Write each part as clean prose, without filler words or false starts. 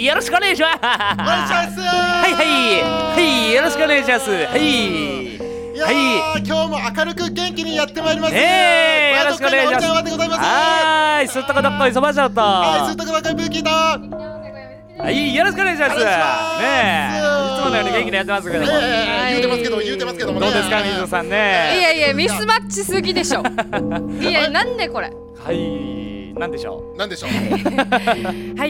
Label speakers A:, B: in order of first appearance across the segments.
A: よろしくお願いします。はいはいはい、よろしくお願いします。はい。
B: いやー、今日も明るく元気にやってまいります。
A: よろしくお願いします。はい、すっとこどっこいそばしょうと。
B: はい、すっとこどっこいブーキーと。
A: はい、よろしくお願いします。ねえ、いつものように元気にやってますけども。
B: 言うてますけどもね。
A: どうですか、水野さんね。
C: いやいや、ミスマッチすぎでしょ。いや、なんでこれ。
A: はい、なんでしょう。
B: なんでしょう。
C: はい。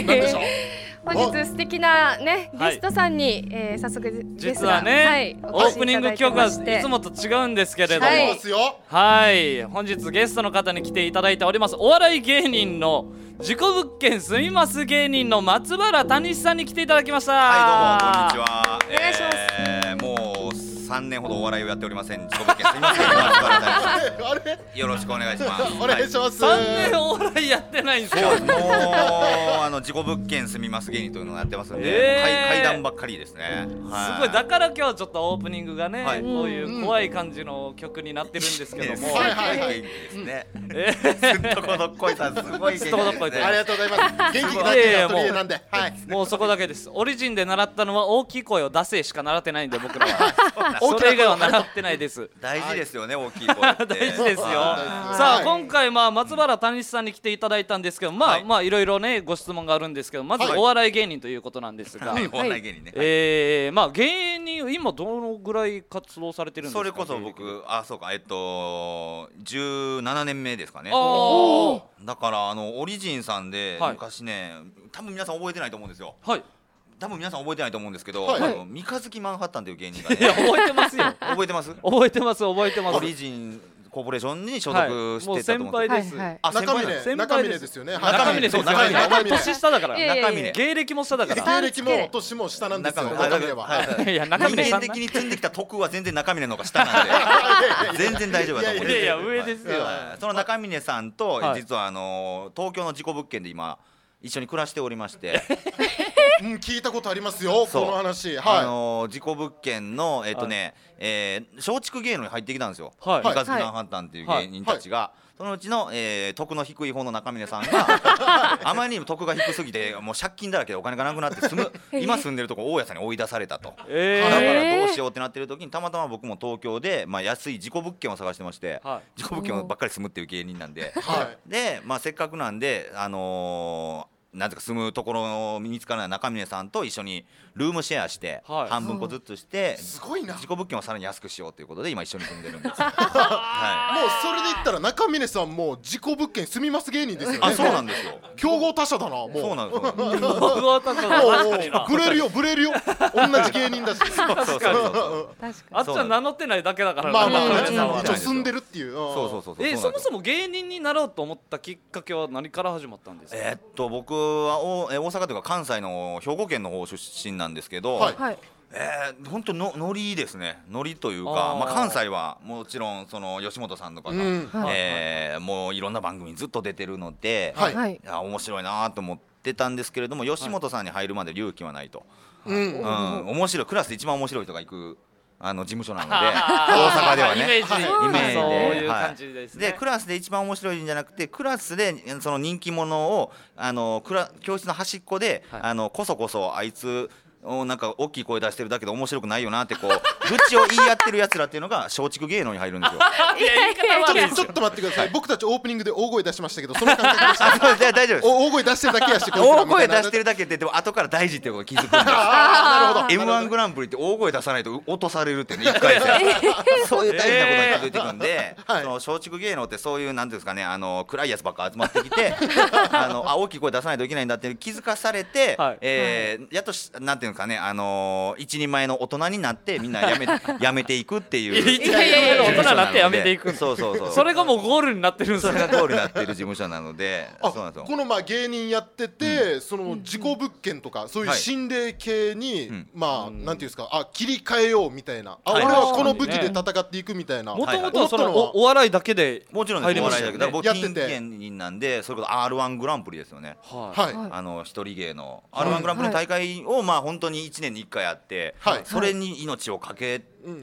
B: なんでしょう。
C: 本日素敵なねゲストさんに早速ですが、
A: 実はね、オープニング曲はいつもと違うんですけれども、はい、本日ゲストの方に来ていただいております。お笑い芸人の事故物件住みます芸人の松原谷さんに来ていただきました。
D: はい、どうもこんにちは。
C: お願いします。
D: もう3年ほどお笑いをやっておりません。事故物件すみません。松原谷さん、よろしくお願いします。
B: お願いします。
A: 3年お笑いやってないんですよ。
D: もう事故物件住みます芸人というのをやってますんで、階段ばっかりですね。
A: すごい、だから今日ちょっとオープニングがね、こういう怖い感じの曲になってるんですけども、
D: 元気ですね。すっとこどっこいさん、すごい元気ですね。
B: ありがとうございます。元気だけが取り柄なんで、
A: もうそこだけです。オリジンで習ったのは大きい声を出せしか習ってないんで、僕らはそれ以外は習ってないです。
D: 大事ですよね、大きい声って。
A: 大事ですよ。さあ、今回松原谷さんに来ていただいたんですけど、いろいろねご質問があるんですけど、まずお笑い芸人ということなんですが、
D: お笑い芸人ね。
A: 芸人今どのぐらい活動されてるんですか。
D: それこそ僕、そうか、17年目ですかね。だからオリジンさんで昔ね、多分皆さん覚えてないと思うんですよ。多分皆さん覚えてないと思うんですけど、三日月マンハッタンという芸人がね。
A: いや、覚えてますよ。
D: 覚えてます。
A: 覚えてます。覚えてます。
D: オリジンコーポレーションに所属してたと思うんです。
A: 先輩です。
B: 中峰ですよね。
A: 中峰です。中峰。年下だから。
D: 中峰。
A: 芸歴も下だから。
B: 芸歴も年も下なんですよ。中峰は。
A: いや、中峰さん
D: 的に積んできた徳は全然中峰の方が下なんで、全然大丈夫だと思うんです。
A: いや上ですよ。
D: その中峰さんと実は東京の事故物件で今一緒に暮らしておりまして。
B: 聞いたことありますよ、この話。
D: 事故物件の松竹芸能に入ってきたんですよ。三日月マンハッタンっていう芸人たちが。そのうちの徳の低い方の中峰さんがあまりにも徳が低すぎてもう借金だらけでお金がなくなって今住んでるとこ大家さんに追い出されたと。だからどうしようってなってる時にたまたま僕も東京で安い事故物件を探してまして、事故物件ばっかり住むっていう芸人なんで、でせっかくなんでなんていうか住むところ見つからない中峰さんと一緒にルームシェアして半分個ずつして事故物件をさらに安くしようということで今一緒に住んでるんです。もう
B: それで言ったら中峰さんも事故物件住みます芸人ですよね。
D: そうなんですよ。
B: 競合他社だな。もう
D: そうなんですよ。
A: 競合他社だ。
B: ブレるよブレるよ。同じ芸人だし。
A: 確かに。あっちは名乗ってないだけだから。
B: 一応住んでるっていう。
D: そう
A: そもそも芸人になろうと思ったきっかけは何から始まったんですか。
D: 僕は大阪というか関西の兵庫県の方出身なんですけど、本当のノリですね。ノリというか、関西はもちろんその吉本さんとかがもういろんな番組にずっと出てるので、面白いなと思ってたんですけれども、吉本さんに入るまで勇気はないと。面白い、クラスで一番面白い人が行く事務所なので、大阪ではね、イメージでクラスで一番面白いんじゃなくて、クラスでその人気者を教室の端っこでこそこそあいつなんか大きい声出してるだけで面白くないよなってこう愚痴を言い合ってるやつらっていうのが松竹芸能に入るんですよ。
B: ちょっと待ってください。僕たちオープニングで大声出しましたけど、その感覚でした。
D: 大丈夫です。
B: 大声出してるだけやし、
D: 大声出してるだけってでも後から大事っていうこと気づくんです。M1 グランプリって大声出さないと落とされるってね、1回戦。そういう大事なことに気づいていくんで、その松竹芸能ってそういうなんていうんですかね、暗いやつばっか集まってきて、大きい声出さないといけないんだって気づかされて、やっとなんていうかね、一人前の大人になってみんなやめていくっていう。
A: 一人前の大人になってやめていく。
D: そう
A: それがもうゴールになってるんですよ。
D: それがゴールになってる事務所なので。
B: この芸人やってて、その事故物件とかそういう心霊系になんていうんですか、切り替えようみたいな、俺はこの武器で戦っていくみたいな。
A: もともとはそのお笑いだけで
D: もちろんお笑いだけで、僕ピン芸人なんで、それこそ R1 グランプリですよね。一人芸の R1 グランプリの大会を本当に1年に1回あって、それに命をかけ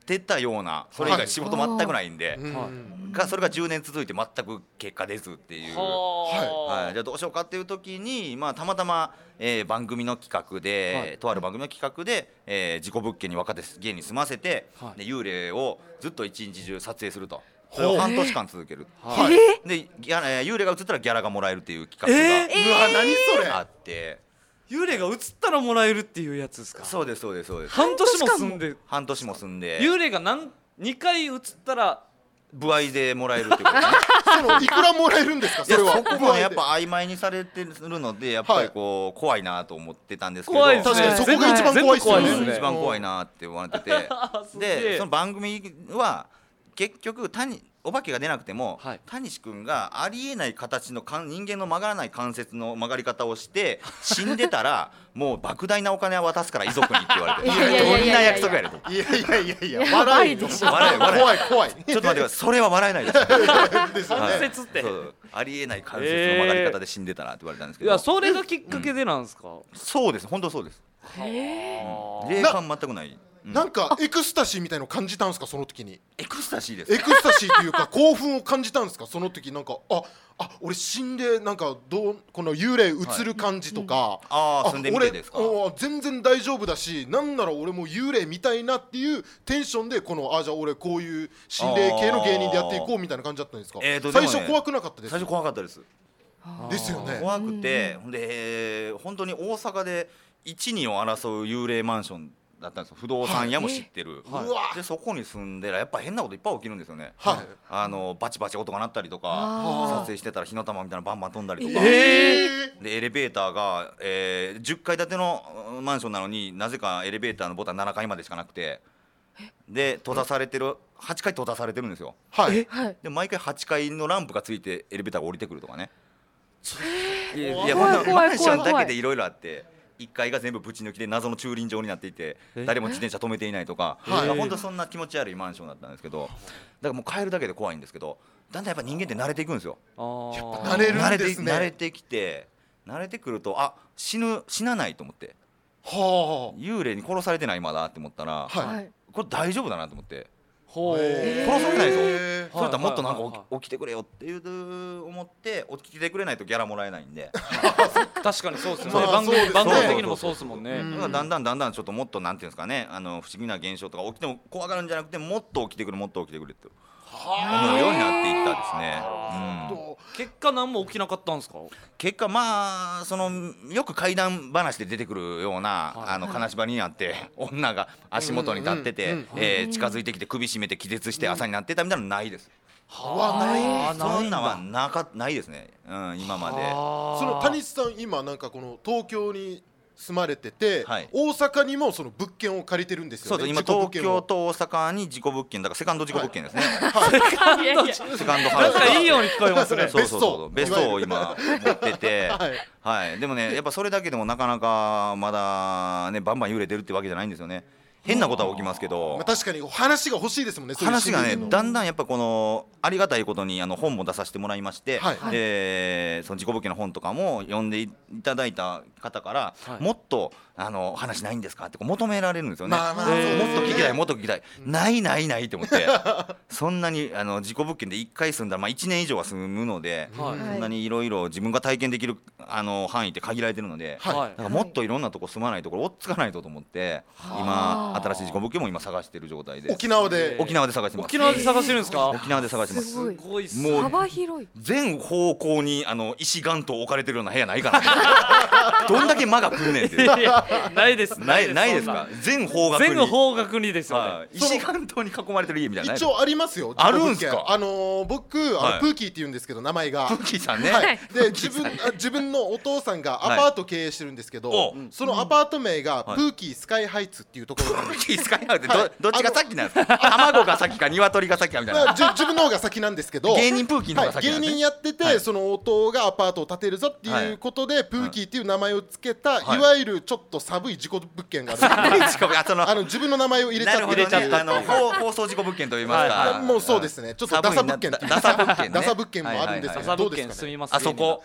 D: てたような、それ以外仕事全くないんで、それが10年続いて全く結果出ずっていう、じゃあどうしようかっていう時に、たまたま番組の企画で、とある番組の企画で事故物件に若手芸人住ませて、で幽霊をずっと一日中撮影すると。それを半年間続ける。で幽霊が映ったらギャラがもらえるっていう企画があって、
A: 幽霊が映ったらもらえるっていうやつですか？
D: そうですそうですそうです。
A: 半年も住んで幽霊が2回映ったら
D: 歩合でもらえるっていうことね。
B: いくらもらえるんですか？それは
D: そこもねやっぱ曖昧にされてるので、やっぱりこう怖いなと思ってたんですけど、
A: 怖いですね。
B: 確かにそこが一番怖いですね。
D: 一番怖いなって言われててでその番組は結局お化けが出なくても、谷志くんがありえない形の人間の曲がらない関節の曲がり方をして死んでたらもう莫大なお金は渡すから遺族にって言われてどんな約束やれと。
B: いや笑いでしょ。怖い
D: ちょっと待ってください、それは笑えないです
A: 関節って
D: ありえない関節の曲がり方で死んでたなって言われたんですけど、
A: それがきっかけでなんですか？
D: そうです、本当そうです。霊感全くない。
B: なんかエクスタシーみたいの感じたんですか？その時に
D: エクスタシーです。
B: エクスタシーというか興奮を感じたんですか？その時なんか俺死んでなんかこの幽霊映る感じとか、
D: 住んでみてですか？
B: 全然大丈夫だし、なんなら俺も幽霊見たいなっていうテンションでじゃあ俺こういう心霊系の芸人でやっていこうみたいな感じだったんですか？最初怖くなかったです？
D: 最初怖かったです。
B: ですよね。
D: 怖くて、で本当に大阪で1、2を争う幽霊マンションだったんですよ。不動産屋も知ってる、でそこに住んでらやっぱ変なこといっぱい起きるんですよね。バチバチ音が鳴ったりとか、撮影してたら火の玉みたいなバンバン飛んだりとか、でエレベーターが、10階建てのマンションなのになぜかエレベーターのボタン7階までしかなくて、で閉ざされてる8階閉ざされてるんですよ。で毎回8階のランプがついてエレベーターが降りてくるとかね。いやマンションだけでいろいろあって、1階が全部ぶち抜きで謎の駐輪場になっていて誰も自転車止めていないとか、本当そんな気持ち悪いマンションだったんですけど、だからもう帰るだけで怖いんですけど、だんだんやっぱ人間って慣れていくんですよ。
B: やっぱ慣れるんですね。
D: 慣れてきて慣れてくると死なないと思って、幽霊に殺されてないまだって思ったら、これ大丈夫だなと思って。殺されないぞ、それだったらもっとなんか起きてくれよって思って起きてくれないとギャラもらえないんで
A: 確かにそうですね。番組的にもそうですもんね。
D: だんだんちょっともっとなんていうんですかね、不思議な現象とか起きても怖がるんじゃなくて、もっと起きてくれって思うようになっていったですね。
A: 結果何も起きなかったんですか？
D: 結果よく怪談話で出てくるような金縛りになって女が足元に立ってて近づいてきて首絞めて気絶して朝になってたみたいなのないです。そんなはないですね、今まで。
B: その谷さん今なんかこの東京に住まれてて、大阪にもその物件を借りてるんですよね。
D: そうです、今東京と大阪に事故物件だからセカンド事故物件ですね。セカンドハウス。
A: なんかいいように聞こえますね。
D: そう別荘を今持ってて、でもねやっぱそれだけでもなかなかまだねバンバン揺れてるってわけじゃないんですよね。変なことは起きますけど、
B: 確かに話が欲しいですもんね。
D: 話がねだんだんやっぱこのありがたいことに本も出させてもらいまして、その事故物件の本とかも読んでいただいた方から、もっと話ないんですかって求められるんですよね。もっと聞きたいもっと聞きたい、ないって思ってそんなに事故物件で1回住んだら1年以上は住むので、そんなにいろいろ自分が体験できる範囲って限られてるので、だからもっといろんなとこ住まないところ追っつかないとと思って、今新しい事故物件も今探してる状態で。
B: 沖縄で
D: 探してます。
A: 沖縄で探してるんですか？
D: 沖縄で探してます。
C: すごいもう幅広い。
D: 全方向に石岩頭置かれてるような部屋ないかな。どんだけ間が来るねんって。
A: ないです
D: ないですか？全方
A: 角にですよね。
D: 石岩頭に囲まれてる家みたいな。
B: 一応ありますよ。
D: あるんすか？
B: 僕プーキーって言うんですけど名前が。
D: プーキーさんね。
B: で自分のお父さんがアパート経営してるんですけど、そのアパート名がプーキースカイハイツっていうところなんです。
D: プーキースカイハイツってどっちが先なんですか？卵が先か鶏が先かみたいな。
B: 自分の方が先なんですけど、
D: 芸人プーキーの方が先なんですね。
B: 芸人やってて、その弟がアパートを建てるぞっていうことでプーキーっていう名前をつけた、いわゆるちょっと寒い事故物件があるんですけど、自分の名前を入れちゃって
D: 放送事故物件と言いますか、
B: もうそうですね、ちょっとダサ物件ダサ物件もあるんですけど、どうですかね。
D: あそこ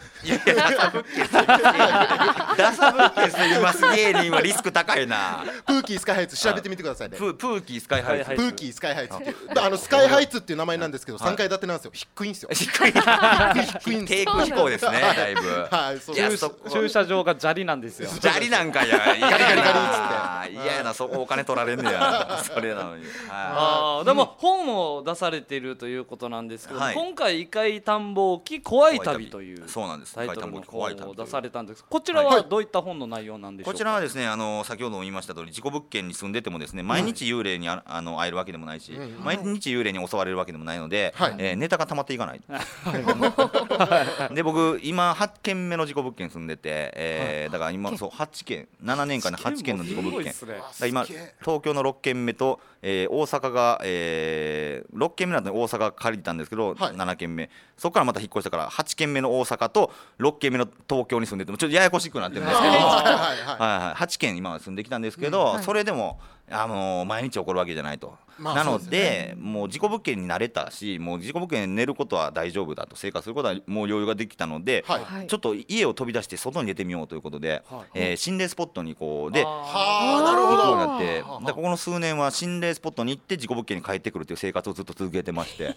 D: ダサ物件住みます芸人はリスク高いな。
B: プーキースカイハイツ調調べてみてくださいね。
D: プーキースカイハイツ。
B: プーキースカイハイツっていうスカイハイツっていう名前なんですけど3階建てなんですよ。低いんですよ。
D: 低い低空飛行ですね、だいぶ。
A: 駐車場が砂利なんですよ。
D: 砂利なんかやガリガリガリっつって嫌やな、そこお金取られんねやそれなのに。
A: でも本を出されているということなんですけど、今回異界探訪記怖い旅というタイトルの本を出されたんです。こちらはどういった本の内容なんでしょうか。
D: こちらはですね、先ほども言いました通り事故物件に住んでてもですね、毎日幽霊に会えるわけでもないし、毎日幽霊に襲われるわけでもないので、ネタが溜まっていかないで、僕今8件目の事故物件住んでて、だから今そう8件7年間で8件の事故物件、今東京の6件目と、大阪が、6件目だと大阪借りたんですけど、7件目そこからまた引っ越したから8件目の大阪と6件目の東京に住んでてもちょっとややこしくなってるんですけど8件今は住んできたんですけど、それでも毎日起こるわけじゃないと。なのでもう事故物件に慣れたし、もう事故物件に寝ることは大丈夫だと、生活することはもう余裕ができたので、ちょっと家を飛び出して外に出てみようということで、心霊スポットにこうで行くようになって、ここの数年は心霊スポットに行って事故物件に帰ってくるという生活をずっと続けてまして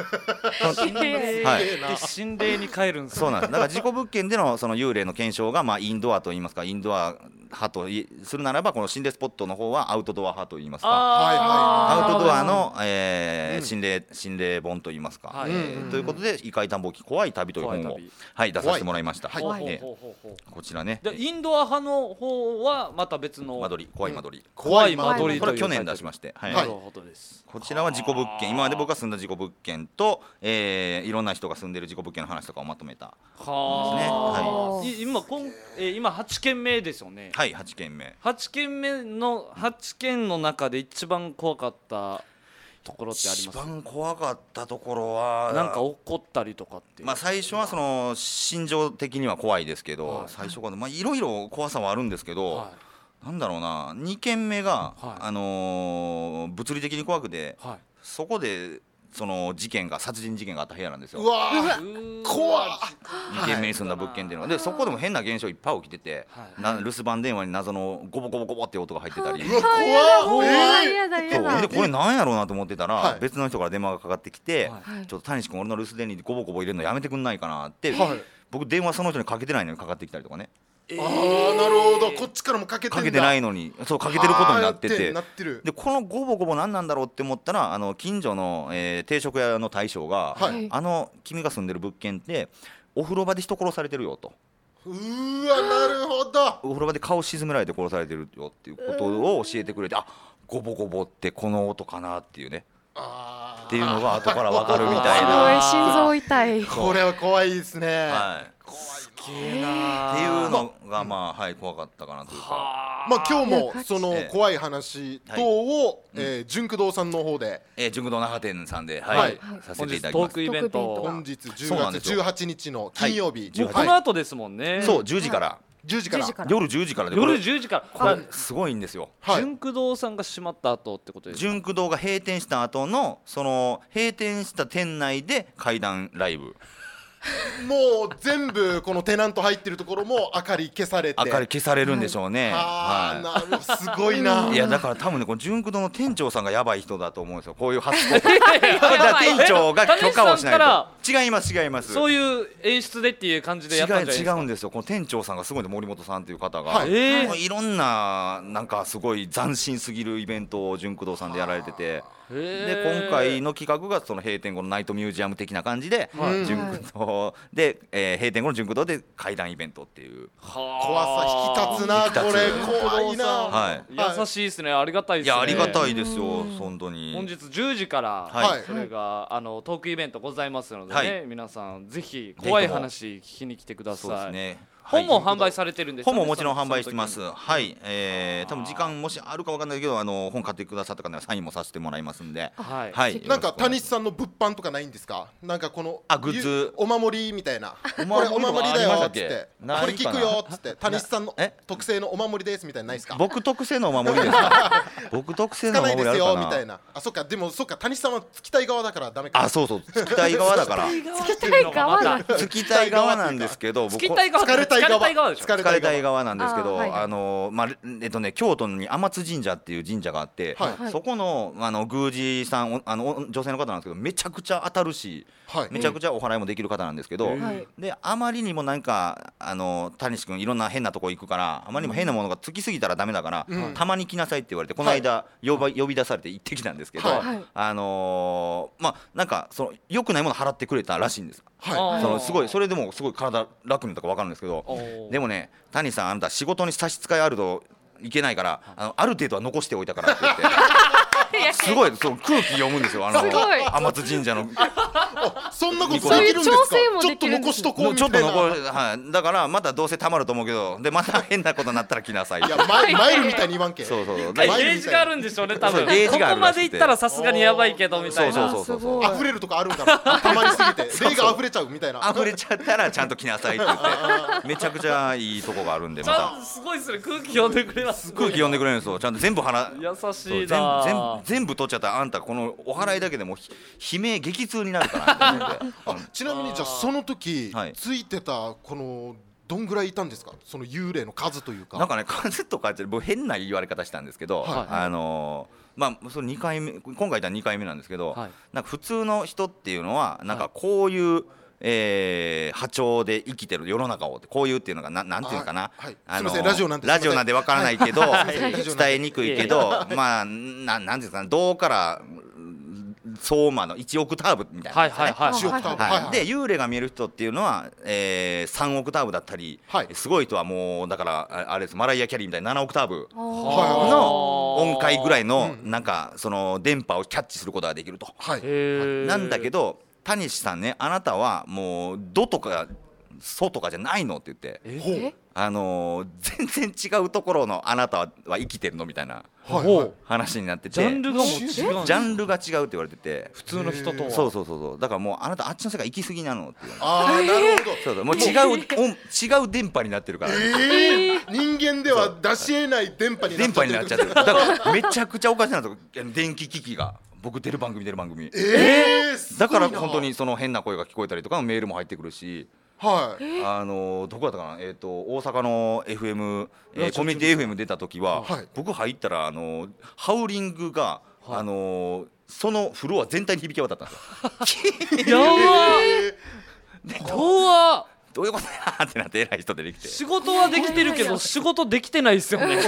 A: 心霊に帰るんです。
D: そうなんです。だから事故物件でのその幽霊の検証がインドアといいますか、インドア派とするならば、この心霊スポットの方はアウトドア派といいますか、アウトドアの心霊本といいますか、ということで異界探訪記怖い旅という本を出させてもらいました。こちらね、
A: インドア派の方はまた別の
D: 怖い間取り、
A: これは
D: 去年出しまして、こちらは事故物件、今まで僕が住んだ事故物件といろんな人が住んでる事故物件の話とかをまとめたですね。
A: 今8件目ですよね。
D: 8件目
A: 8件の中で一番怖かったところってあります？
D: 一番怖かったところは
A: なんか起こったりとかっていう、
D: 最初はその心情的には怖いですけど、最初からいろいろ怖さはあるんですけど、なんだろうな、2件目が物理的に怖くて、そこでその殺人事件があった部屋なんですよ。
B: うわ怖っ。
D: 2軒目に住んだ物件っていうので、そこでも変な現象いっぱい起きてて、留守番電話に謎のゴボゴボゴボって音が入ってたり、
B: 怖
D: っ。でこれなんやろうなと思ってたら、別の人から電話がかかってきて、ちょっと谷君俺の留守電にゴボゴボ入れるのやめてくんないかなって、僕電話その人にかけてないのにかかってきたりとかね。
B: なるほど、こっちからもかけて
D: ないのにかけてることになってて、でこのゴボゴボ何なんだろうって思ったら、近所の定食屋の大将が、君が住んでる物件ってお風呂場で人殺されてるよと。
B: なるほど。
D: お風呂場で顔沈められて殺されてるよっていうことを教えてくれて、ゴボゴボってこの音かなっていうね、っていうのが後から分かるみたいな。
C: すごい心臓痛い。
B: これは怖いですね。
D: っていうのが怖かったかなというか、
B: 今日もその怖い話等を純駆動さんの方で、
D: 純駆動那覇店さんでさせていただきます。
A: トークイベント、
B: 本日10月18日の金曜日、
A: この後ですもんね。
D: そう、10時から
B: 夜
D: 10時からで、
A: 夜10時から
D: これすごいんですよ。
A: 純駆動さんが閉まった後ってことですか？
D: 純駆動が閉店した後のその閉店した店内で怪談ライブ、
B: もう全部このテナント入ってるところも明かり消され
D: るんでしょうね。
B: すごいな。
D: いやだから多分ね、この純駆動の店長さんがやばい人だと思うんですよ、こういう発想。店長が許可をしないと。違います
A: そういう演出でっていう感じでやったんじゃないですか？
D: 違うんですよ。この店長さんがすごいんで、森本さんという方がいろんななんかすごい斬新すぎるイベントを純駆動さんでやられてて、で今回の企画がその閉店後のナイトミュージアム的な感じで、純駆動で閉店後の純駆動で怪談イベントっていう。
B: 怖さ引き立つな、これ怖いな。
A: 優しいですね、ありがたいですね。
D: いやありがたいですよ、本当に。
A: 本日10時からそれがトークイベントございますのでね、皆さんぜひ怖い話聞きに来てください。本も販売されてるんですか？
D: 本ももちろん販売してます。多分時間もしあるかわかんないけど、本買ってくださった方にはサインもさせてもらいますんで。
B: なんか谷さんの物販とかないんですか？なんかこの
D: グッズ
B: お守りみたいな、これお守りだよっつって、これ聞くよっつって、谷さんの特製のお守りですみたいなないですか？
D: 僕特製のお守りですか？僕特製のお守りあるかな？つかないですよみたいな。
B: そっか、でもそっか、谷さんはつきたい側だからダメか。
D: そう、つきたい側だから。
C: つきたい側
D: つきたい側なんですけど、
A: つきたい側
B: 疲れたい側
D: 疲れたい側なんですけど、
C: はいはい
D: まあ京都に天津神社っていう神社があって、
B: はい、
D: そこの宮司さん女性の方なんですけどめちゃくちゃ当たるし、
B: はい、
D: めちゃくちゃお祓いもできる方なんですけど、であまりにもなんか谷志くんいろんな変なとこ行くからあまりにも変なものがつきすぎたらダメだから、たまに来なさいって言われてこの間、呼び出されて行ってきたんですけど、まあなんかその良くないもの払ってくれたらしいんです。すごいそれでもすごい体楽にとか分かるんですけど、でもね谷さんあなた仕事に差し支えあるといけないからある程度は残しておいたからって言ってすごいそう空気読むんですよ天津神社の
B: そんなことできるんですか。ちょっと残しとこうみたいな。
D: はい、だからまたどうせたまると思うけどでまた変なことになったら来なさい。
B: いやマイルみたいに言わんけ。
A: ゲージがあるんでしょうね多分。ここまでいったらさすがにやばいけどみたいな。
B: 溢れるとかあるんかな。たまりすぎて霊が溢れちゃうみたいな。
D: 溢れちゃったらちゃんと来なさいって言ってめちゃくちゃいいとこがあるんでまた。
A: すごいですね空気読んでくれます。
D: 空気読んでくれるんですよ。ちゃんと全部
A: 優しいな。
D: 全部取っちゃったらあんたこのお祓いだけでも悲鳴激痛になるからみたいな。
B: ちなみにじゃあその時ついてたこのどんぐらいいたんですかその幽霊の数というか。
D: なんかね数とかって僕変な言われ方したんですけど、まあその2回目今回言った2回目なんですけど、なんか普通の人っていうのはなんかこういう波長で生きてる世の中をこういうっていうのがなんていうのかな、
B: すみませんラジオなん
D: でわからないけど伝えにくいけどまあなんていうんですかね胴から相馬の1オクターブみたいなで幽霊が見える人っていうのは3オクターブだったりすごい人はもうだからあれですマライア・キャリーみたいな7オクターブの音階ぐらいのなんかその電波をキャッチすることができると。なんだけど谷志さんねあなたはもうドとかソとかじゃないのって言って全然違うところのあなたは生きてるのみたいな話になってて
A: ジャンルがもう違う
D: ジャンルが違うって言われてて
A: 普通の人とは
D: そうだからもうあなたあっちの世界行き過ぎなのっていう
B: なるほど
D: もう違う電波になってるから
B: 人間では出し得ない電波になっちゃってる
D: だからめちゃくちゃおかしなとこ電気機器が僕出る番組だから本当にその変な声が聞こえたりとかのメールも入ってくるしどこだったかな大阪の FM コミュニティ FM 出た時は僕入ったらハウリングがそのフロア全体に響き渡ったんですよ。どういうことやってなって偉い人出てきて
A: 仕事はできてるけど仕事できてないですよね。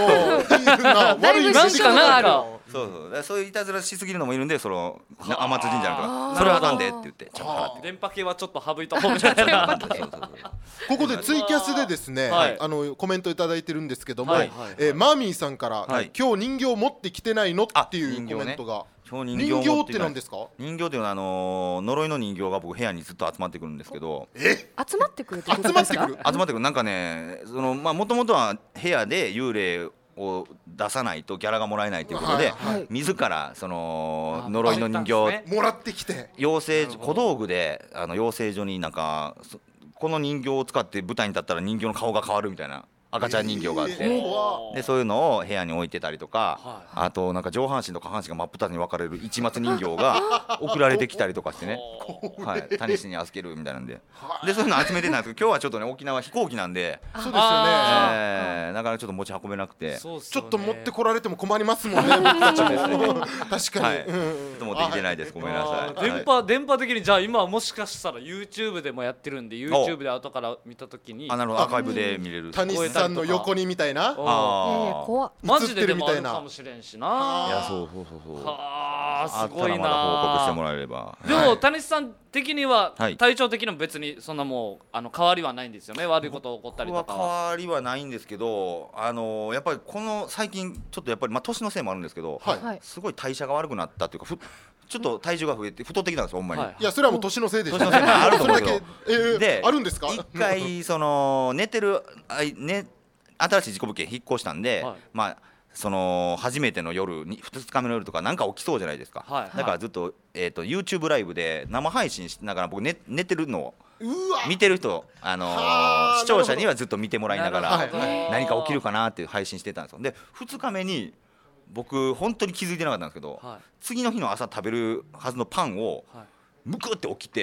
D: そういういたずらしすぎるのもいるんでその天津神社のとかそれはあかんでって言ってちゃんと払って
A: 電波系はちょっと省いた方がいいな。
B: ここでツイキャスでですねコメントいただいてるんですけどもマーミーさんから今日人形持ってきてないのっていうコメントが。人形って何ですか。
D: 人形っていうのは呪いの人形が僕部屋にずっと集まってくるんですけど
C: 集まってくるってことですか。
D: 集まってくるなんかねもともとは部屋で幽霊を出さないとギャラがもらえないということで自らその呪いの人形
B: もらってきて
D: 小道具で養成所になんかこの人形を使って舞台に立ったら人形の顔が変わるみたいな赤ちゃん人形があってでそういうのを部屋に置いてたりとかあとなんか上半身と下半身が真っ二つに分かれる市松人形が送られてきたりとかしてね谷氏に預けるみたいなんでそういうの集めてたんですけど今日はちょっとね沖縄飛行機なんで
B: そうですよね
D: なかなかちょっと持ち運べなくて
B: ちょっと持ってこられても困りますもんね僕たちも確かにちょ
D: っと持ってきてないですごめんなさ
A: い。電波的にじゃあ今はもしかしたら YouTube でもやってるんで YouTube で後から見た時に
D: なるほどアーカイブで見れる
B: 谷氏さんの横にみたいな
A: マジででもあるかもしれんしな。
D: いやそう
A: すごいな。
D: 報告してもらえれば。
A: でも谷さん的には体調的にも別にそんなもう変わりはないんですよね。悪いこと起こったりとか
D: 変わりはないんですけどやっぱりこの最近ちょっとやっぱり年のせいもあるんですけどすごい代謝が悪くなったっていうかちょっと体重が増えて太ってきたんですよほんまに。
B: いやそれはもう年のせいでしょ。
D: 年のせいもあると思うけど
B: であるんですか。
D: 一回その寝てる新しい事故物件引っ越したんでその初めての夜2日目の夜とかなんか起きそうじゃないですかだからずっとYouTube ライブで生配信しながら僕寝てるのを見てる人視聴者にはずっと見てもらいながら何か起きるかなっていう配信してたんですよ。で2日目に僕本当に気づいてなかったんですけど次の日の朝食べるはずのパンをむくって起きて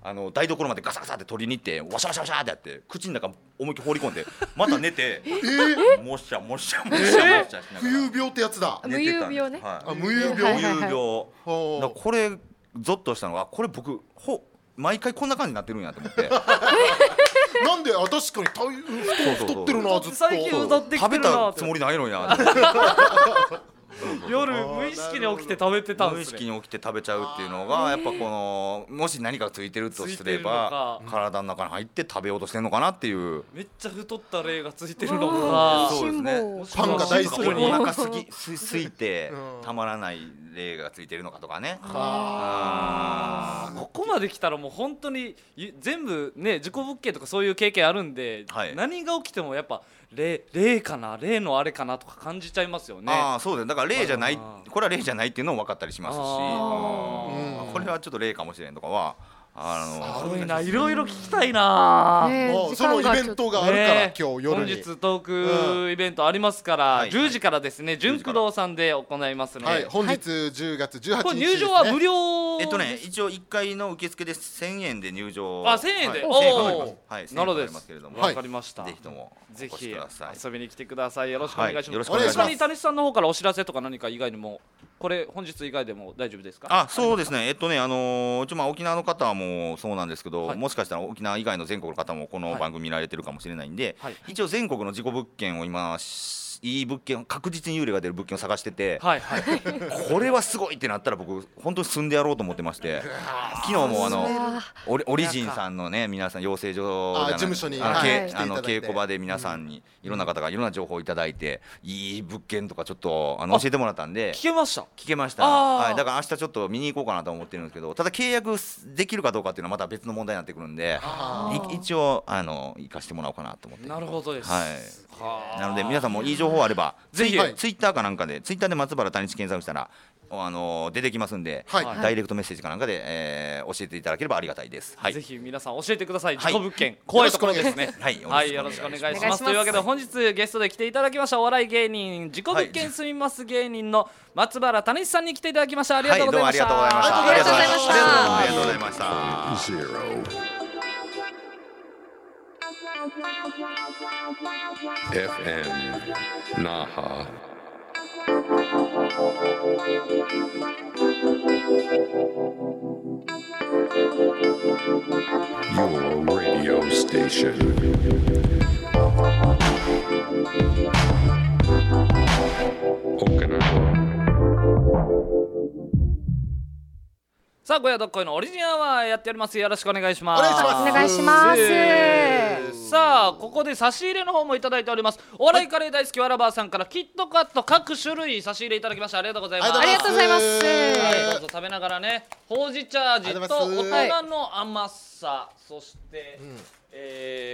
D: 台所までガサガサって取りに行ってワシャワシャワシャってやって口の中思いっきり放り込んでまた寝てもしゃもしゃもしゃもしゃ
B: 冬病ってやつだ。
C: 無遊病ね。
B: 無遊病。
D: 無遊病。これゾッとしたのがこれ僕毎回こんな感じになってるんやと思って。
B: なんで確かに太ってるなずっと。
A: 最近太ってきてるな。
D: 食べたつもりないのにな。
A: 夜無意識に起きて食べてたんですね。
D: 無意識に起きて食べちゃうっていうのがやっぱこのもし何かついてるとすれば体の中に入って食べようとしてるのかなっていう。
A: めっちゃ太った霊がついてるのか。
D: そうですね。
B: パンが大好き
D: にお腹すいてたまらない霊がついてるのかとかね。
A: ここまで来たらもう本当に全部ね事故物件とかそういう経験あるんで、何が起きてもやっぱ霊かな霊のあれかなとか感じちゃいますよね。
D: そうです。だから霊じゃないこれは霊じゃないっていうのも分かったりしますし、これはちょっと霊かもしれんとかは
A: すごいな、いろいろ聞きたいな。
B: そのイベントがあるから今日夜に
A: 本日トークイベントありますから10時からですね純駆動さんで行いますので、
B: 本日10月18日
A: これ入場は無料。
D: 一応1回の受付で1000円で入場。
A: 1000円で。なるほどです。わかりました。
D: ぜひとも
A: ぜひ遊びに来てください。よろしくお願いします。
B: お願いします。
A: 他に谷さんの方からお知らせとか何か以外にもこれ本日以外でも大丈夫ですか？
D: そうですね。沖縄の方もそうなんですけど、もしかしたら沖縄以外の全国の方もこの番組見られてるかもしれないんで、一応全国の事故物件を今いい物件確実に幽霊が出る物件を探してて、これはすごいってなったら僕本当に住んでやろうと思ってまして、昨日もオリジンさんのね皆さん養成所
B: 事務所に
D: 稽古場で皆さんにいろんな方がいろんな情報をいただいて、いい物件とかちょっと教えてもらったんで。
A: 聞けました。
D: だから明日ちょっと見に行こうかなと思ってるんですけど、ただ契約できるかどうかっていうのはまた別の問題になってくるんで、一応行かしてもらおうかなと思って。
A: なるほどです。
D: なので皆さんもいい情報あればぜひツイッターかなんかでツイッターで松原谷地検索したら出てきますんで、ダイレクトメッセージかなんかで教えていただければありがたいです。
A: ぜひ皆さん教えてください。事故物件怖いところですね。よろしくお願いします。というわけで本日ゲストで来ていただきましたお笑い芸人事故物件住みます芸人の松原谷さんに来ていただきました。ありがとうございました。
C: ありがとうございました。
D: ありがとうございました。
E: FM Naha. Your radio station. Okinawa.
A: さあ小屋どっこいのオリジナルはやっております。よろしくお願いします。
C: お願いします。
A: さあここで差し入れの方もいただいております。お笑いカレー大好きわらばーさんからキットカット各種類差し入れいただきました。ありがとうございます。
C: ありがとうございます。
A: どうぞ食べながらね。ほうじ茶味と大人の甘さ、そして、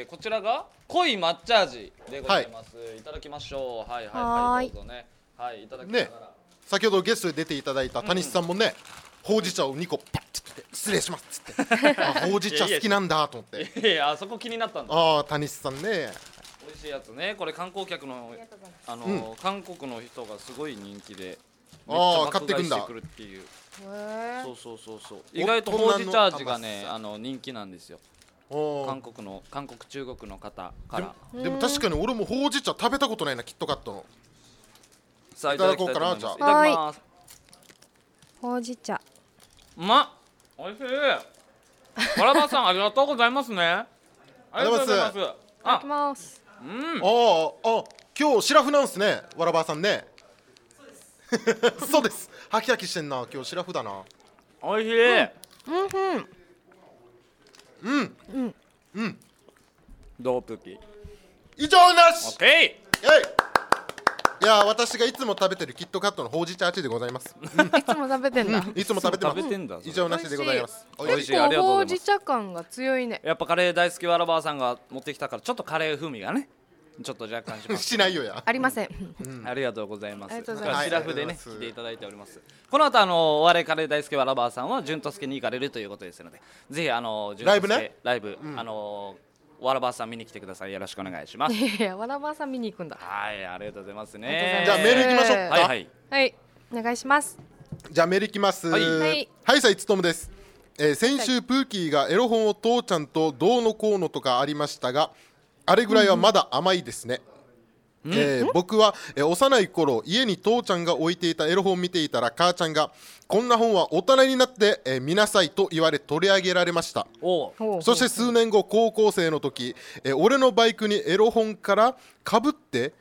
A: こちらが濃い抹茶味でございます。いただきましょう。どうぞね。いただきながら。
B: 先ほどゲストで出ていただいた谷さんもね、ほうじ茶を2個パッて失礼しますっつってほうじ茶好きなんだと思って。
A: いやそこ気になったんだ。
B: 谷さんね、
A: 美味しいやつね。これ観光客の韓国の人がすごい人気でめっちゃ爆買いしてくるっていう。そう意外とほうじ茶味がね人気なんですよ。韓国中国の方から。
B: でも確かに俺もほうじ茶食べたことないな、キットカットの。
A: さあいただこうかな。じゃあいただきます。
C: ほうじ茶
A: おいしい。わらばさんありがとうございますね。ありがとうございます。
C: いただきます。
B: 今日シラフなんすね、わらばさんね。そうです。ハキハキしてんな、今日シラフだな。
A: おいしい。どうプキ
B: 以上なし。
A: オッケー。
B: いや私がいつも食べてるキットカットのほうじ茶味でございます。
C: いつも食べてんだ。
B: いつも食べてます。以上なしでございます。
A: 美味しい。ありがとうございます。
C: ほうじ茶感が強いね。
A: やっぱカレー大好きわらばーさんが持ってきたからちょっとカレー風味がねちょっと若干します。
B: しないよや。
C: ありません。
A: ありがとうございます。シ
C: ラ
A: ラフでね来ていただいております。この後お笑いカレー大好きわらばーさんは順とすけに行かれるということですので、ぜひ
B: ライブね。
A: ライブわらばーさん見に来てください。よろしくお願いします。
C: いやわらばーさん見に行くんだ。
A: ありがとうございますね。
B: じゃあメール行きましょうか。
C: はいお願いします。
B: じゃあメール行きます。はいさいつとむです。 先週プーキーがエロ本を父ちゃんとどうのこうのとかありましたが、あれぐらいはまだ甘いですね。僕は、幼い頃家に父ちゃんが置いていたエロ本を見ていたら、母ちゃんがこんな本は大人になって、見なさいと言われ取り上げられました。そして数年後高校生の時、俺のバイクにエロ本からかぶって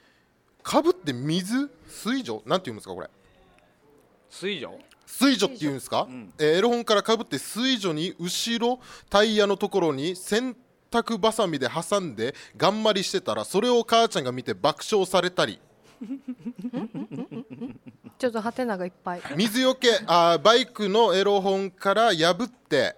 B: 水女なんて言うんですかこれ。
A: 水女
B: って言うんですか、エロ本からかぶって水女に後ろタイヤのところに洗濯バサミで挟んで頑張りしてたら、それを母ちゃんが見て爆笑されたり
C: ちょっとハテナがいっぱい。
B: 水よけバイクのエロ本から破って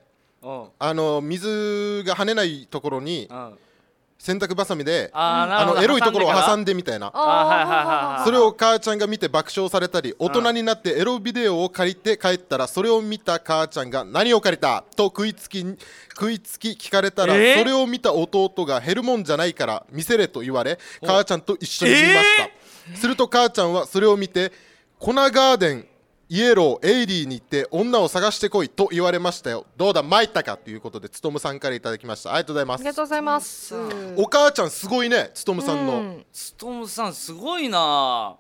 B: 水が跳ねないところに洗濯バサミでエロいところを挟んでみたいな、それを母ちゃんが見て爆笑されたり、大人になってエロビデオを借りて帰ったら、それを見た母ちゃんが何を借りたと食いつき聞かれたら、それを見た弟が減るもんじゃないから見せれと言われ、母ちゃんと一緒に見ました。すると母ちゃんはそれを見て、コナガーデンイエローエイリーに行って女を探してこいと言われましたよ。どうだ参ったかということで、つとむさんからいただきました。ありがとうございます。
C: ありがとうございます。
B: お母ちゃんすごいね、つとむさんの。
A: つとむさんすごいな。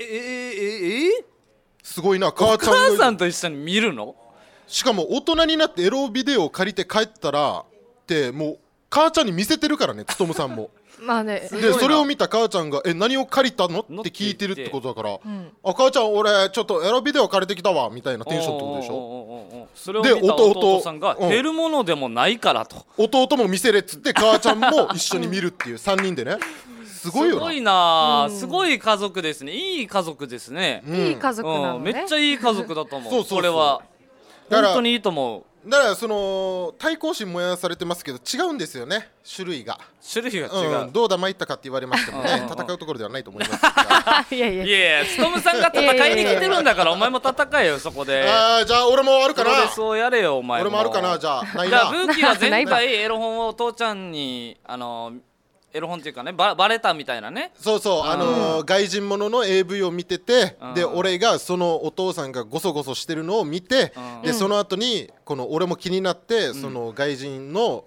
B: すごいな。
A: 母さんと一緒に見るの。
B: しかも大人になってエロビデオを借りて帰ったらってもう母ちゃんに見せてるからね、つとむさんも。
C: まあね、
B: でそれを見た母ちゃんが何を借りたのって聞いてるってことだから、母ちゃん俺ちょっとエロビデオ借りてきたわみたいなテンションってことでしょ。
A: それを見た弟さんが減るものでもないからと、
B: 弟も見せれっつって母ちゃんも一緒に見るっていう3人でね。すごいよな。
A: すごいな、すごい家族ですね。いい家族ですね。
C: いい家族なのね。
A: めっちゃいい家族だと思う。
B: そう
A: これは本当にいいと思う。
B: だからその対抗心燃やされてますけど違うんですよね、種類が違う、どうだ参ったかって言われましてもね、戦うところではないと思いますが
C: いや
A: つとむさんが戦いに来てるんだから、お前も戦えよそこで。
B: じゃあ俺もあるかな。
A: プロレスをやれよお前も。
B: 俺もあるかな。じゃあ
A: ブーキーは前回エロ本を父ちゃんにエロ本っていうかね、バレたみたいなね。
B: そう外人ものの AV を見てて、で俺がそのお父さんがゴソゴソしてるのを見て、でその後にこの俺も気になって、その外人の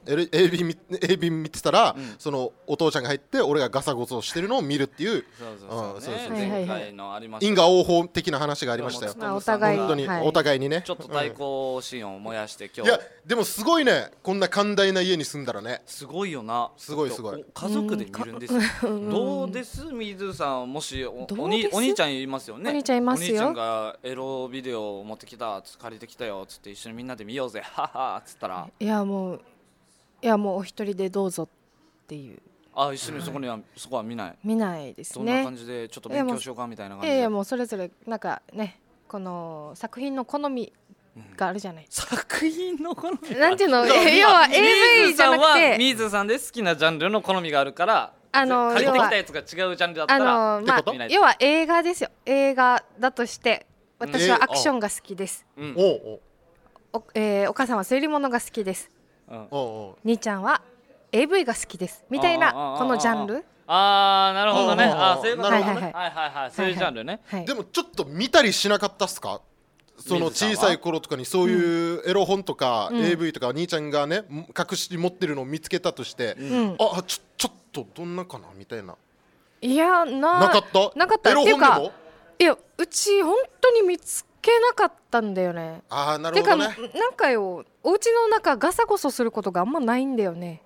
B: AV 見てたら、そのお父ちゃんが入って俺がガサゴソしてるのを見るっていう、
A: 前回のありました
B: 因果応報的な話がありましたよ。
C: お互い
B: 本当にお互いにね、
A: ちょっと対抗心を燃やして今日。
B: いやでもすごいね、こんな寛大な家に住んだらね。
A: すごいよな。
B: すごい
A: 家族で見るんですよ。どうです水さん、もしお兄ちゃんいますよね。
C: お兄ちゃんいますよ。
A: お兄ちゃんがエロビデオを持ってきた、借りてきたよっつって一緒にみんなで見ようぜははっつったら、
C: いやもうお一人でどうぞっていう。
A: 一緒にそこは見ない
C: ですね。
A: どんな感じでちょっと勉強しようかみたいな感じで。
C: いやもうそれぞれなんかね、この作品の好みがあるじゃない。
A: 作品の好み
C: なんていうの、要は AV じゃなくて、
A: 水さんで好きなジャンルの好みがあるから、借りてきたやつが違うジャンルだったら
C: 要は映画ですよ。映画だとして私はアクションが好きです。お母さんは推理物が好きです。兄ちゃんは AV が好きですみたいな、このジャンル。
A: なるほどね。そういうことね。そういうジャンルね。
B: でもちょっと見たりしなかったっすか、その小さい頃とかにそういうエロ本とか AV とか兄ちゃんがね隠し持ってるのを見つけたとして、ちょっとどんなかなみたいな。
C: いや
B: なかった
C: エロ本でも。いやうち本当に見つけなかったんだよね。
B: なるほどね。
C: てかなんかよ、お家の中ガサゴソすることがあんまないんだよね。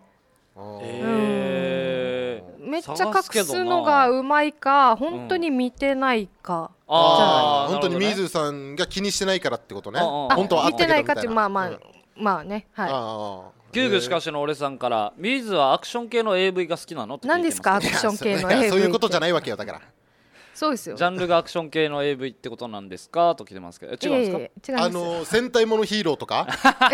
C: めっちゃ隠すのがうまいか、本当に見てないか。
B: 本当に水さんが気にしてないからってことね。本当はあったけどみたいな。見てないかってまあね。
A: ギューグしかしの俺さんから、水はアクション系の AV が好きなのって聞いてます。
C: 何ですかアクション系の AV って。
B: そういうことじゃないわけよだから。
C: そうですよ。
A: ジャンルがアクション系の AV ってことなんですかと聞いてますけど、違うんですか？
B: 戦隊ものヒーローとか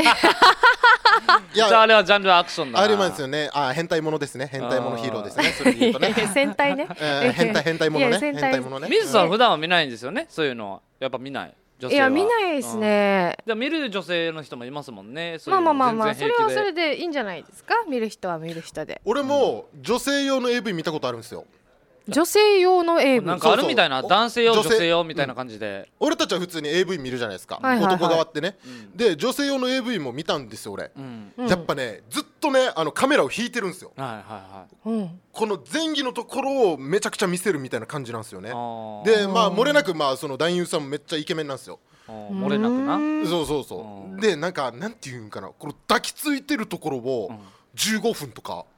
A: じゃああれはジャンルはアクションだな。
B: ありますよね。変態ものですね。変態ものヒーローですね。それで言うとね。
C: 戦隊ね。
B: 変態ものね。変態ものね。
A: 水さん普段は見ないんですよね。そういうのはやっぱ見ない。
C: いや見ないですね。
A: じゃ見る女性の人もいますもんね。
C: まあそれはそれでいいんじゃないですか。見る人は見る人で。
B: 俺も女性用の AV 見たことあるんですよ。
C: 女性用の AV
A: なんかあるみたいな、男性用女性用みたいな感じで、
B: 俺たちは普通に AV 見るじゃないですか、男側ってね。で女性用の AV も見たんですよ俺。やっぱねずっとねカメラを引いてるんですよ。この前儀のところをめちゃくちゃ見せるみたいな感じなんですよね。でまあ漏れなくその男優さんもめっちゃイケメンなんですよ。
A: 漏れなくな。
B: そうでなんかなんていうんかな、この抱きついてるところを15分とか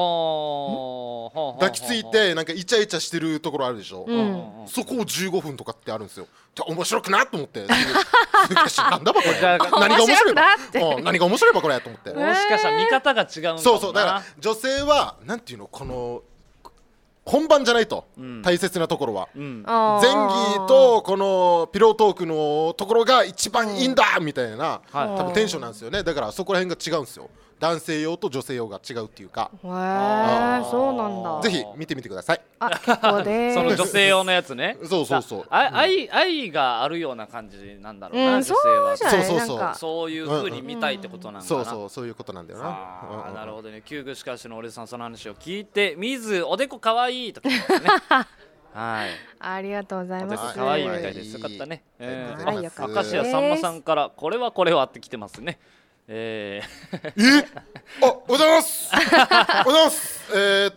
B: 抱きついてなんかイチャイチャしてるところあるでしょ、そこを15分とかってあるんですよ。じゃ面白くなと思ってなんだばこれ何が面白いば何が面白いばこれと思って、
A: もしかしたら見方が違うんだな。
B: そうだから女性はなんていうの、この本番じゃないと、大切なところは、前儀とこのピロートークのところが一番いいんだみたいな、多分テンションなんですよね。だからそこら辺が違うんですよ。男性用と女性用が違うっていうか。
C: そうなんだ。
B: ぜひ見てみてください。
C: 結構で
A: その女性用のやつね。
B: そう
A: 愛があるような感じなんだろうな、女性は。そういう風に見たいってことなんだな。
B: そういうことなんだよな。
A: なるほどね。キューグしかしの俺さんその話を聞いて、水おでこかわいいとかね。はい。
C: ありがとうございます。
A: 可愛いみたいです。よかったね。明石家さんまさんからこれはって来てますね。
B: おはようございます。おはようございます。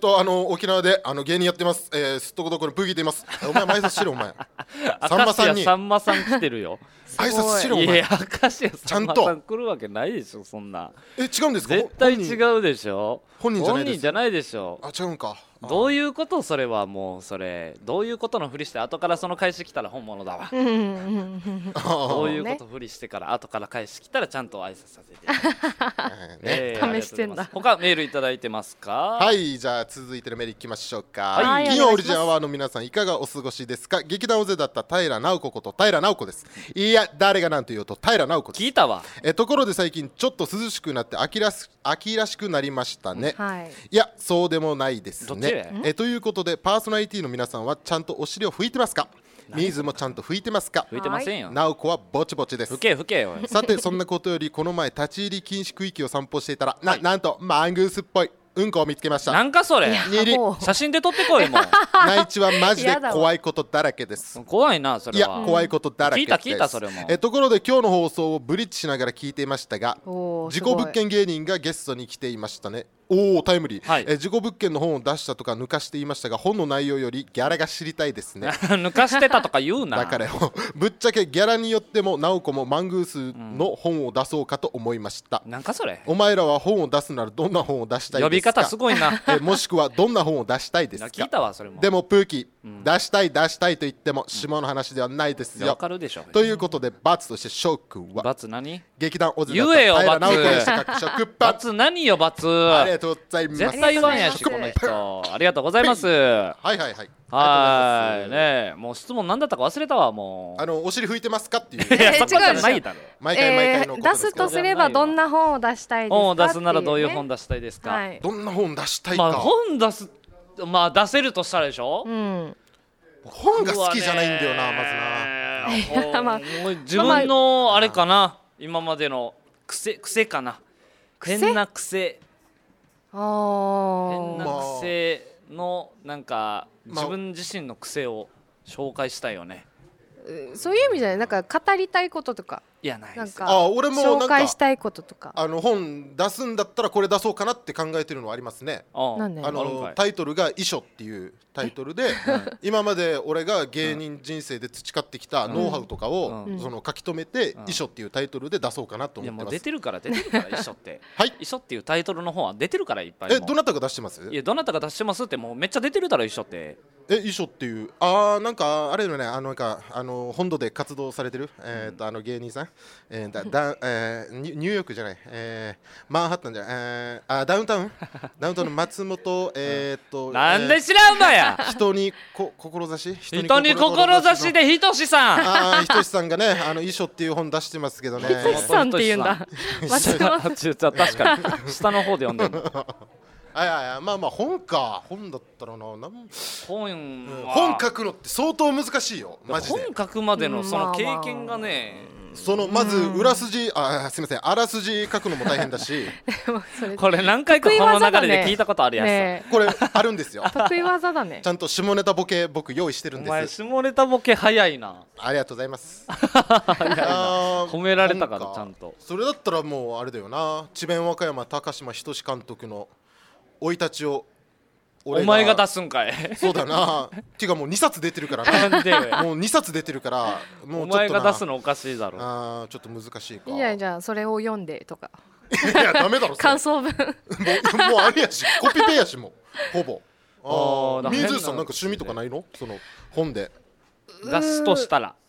B: 沖縄で芸人やってます。すっとこどころプギっています。お前挨拶しろお前。
A: さんまさんに。さんまさん来てるよ。
B: 挨拶しろお前。
A: いや明石家さんまさん来るわけないでしょそんな。
B: 違うんですか。
A: 絶対違うでしょ。
B: 本人じゃない
A: でしょ。
B: 違うんか。
A: どういうことそれは。もうそれどういうことのふりして後からその返してきたら本物だわ。どういうことふりしてから後から返してきたらちゃんと挨拶させて。
C: 試してんだ。
A: 他メールいただいてますか。
B: はい、じゃあ続いてのメールいきましょうか。金曜オリジンアワーの皆さんいかがお過ごしですか。劇団大勢だった平直子こと平直子です。いや誰がなんと言うと平直子です。
A: 聞いたわ。
B: ところで最近ちょっと涼しくなって秋らしくなりましたね。いやそうでもないですね。ということでパーソナリティの皆さんはちゃんとお尻を拭いてますか。水もちゃんと拭いてますか。
A: 拭いてませんよ。
B: 直子はぼちぼちです。
A: 拭けよ。
B: さてそんなことよりこの前立ち入り禁止区域を散歩していたらなんとマングースっぽいうんこを見つけました。
A: なんかそれ写真で撮ってこいもう。
B: 内地はマジで怖いことだらけです。
A: 怖いなそれは。
B: いや怖いことだらけです。
A: 聞いたそれも。
B: ところで今日の放送をブリッジしながら聞いていましたが、事故物件芸人がゲストに来ていましたね。おおタイムリー。事故物件の本を出したとか抜かしていましたが、本の内容よりギャラが知りたいですね。
A: 抜かしてたとか言うな。
B: だからよぶっちゃけギャラによっても直子もマングースの本を出そうかと思いました。
A: なんかそれ。
B: お前らは本を出すならどんな本を出したいですか。
A: 呼び方すごいな。
B: もしくはどんな本を出したいですか。
A: 聞いたわそれも。
B: でもプーキー、出したいと言っても下の話ではないですよ。
A: わかるでしょ。
B: ということで罰として翔くんは
A: 罰何。
B: 劇団オズ
A: 言えよ罰。
B: 罰
A: 何よ罰。
B: ありがとうございます。
A: 絶対言わんやしこの人。ありがとうございます。はいね、もう質問何だったか忘れたわもう。
B: お尻拭いてますかっていう。
A: いやそこじゃないだろ。
B: 毎回の
C: 出すとすればどんな本を出したいですか。
A: 本を出すならどういう本出したいですか。
B: どんな本出したいか。
A: 本出す出せるとしたらでしょ。
B: 本が好きじゃないんだよなま
A: ずな。もう自分のあれかな、今までの癖かな。変な癖のなんか自分自身の癖を紹介したいよね。
C: そういう意味じゃない。なんか語りたいこととか。
A: いやないです。
B: 俺も
C: 紹介したいこととか。
B: 本出すんだったらこれ出そうかなって考えてるのはありますね。タイトルが遺書っていうタイトルで今まで俺が芸人人生で培ってきたノウハウとかをその書き留めて遺書っていうタイトルで出そうかなと思ってます。いやもう
A: 出てるから遺書って。遺書っていうタイトルの方は出てるからいっぱい。
B: どなたが出してます？
A: いやどなたが出してますってもうめっちゃ出てるだろ遺書って。
B: 遺書っていうなんかあれよね、なんか本土で活動されてる芸人さん、ニューヨークじゃない、マンハッタンじゃない、ダウンタウンの松本
A: なんで知らんのや。
B: 人に
A: 志でひとしさん。
B: ひとしさんがね遺書っていう本出してますけどね。
C: ひとしさんって言うんだ。
A: 確かに下の方で読んでる。
B: まあ本だったらな。
A: 本
B: 書くのって相当難しいよマジで。
A: 本書くまでのその経験がね
B: そのまず裏筋すみませんあらすじ書くのも大変だし
A: これ何回かこの流れで聞いたことあるやつ、ね、
B: これあるんですよ
C: 得意技だね。
B: ちゃんと下ネタボケ僕用意してるんです。
A: お前下ネタボケ早いな。
B: ありがとうございます
A: 褒められたからちゃんと。
B: それだったらもうあれだよな、智弁和歌山高島仁監督の生い立ちを
A: お前が出すんかい。
B: そうだなていうかもう2冊出てるからねもう2冊出てるからもうちょっとなお
A: 前が出すのおかしいだろ。
B: ちょっと難しいか。
C: いやじゃあそれを読んでとか
B: いやダメだろ
C: 感想文も
B: うあれやしコピペやしもほぼ水さんなんか趣味とかないの？その本で
A: 出すとしたら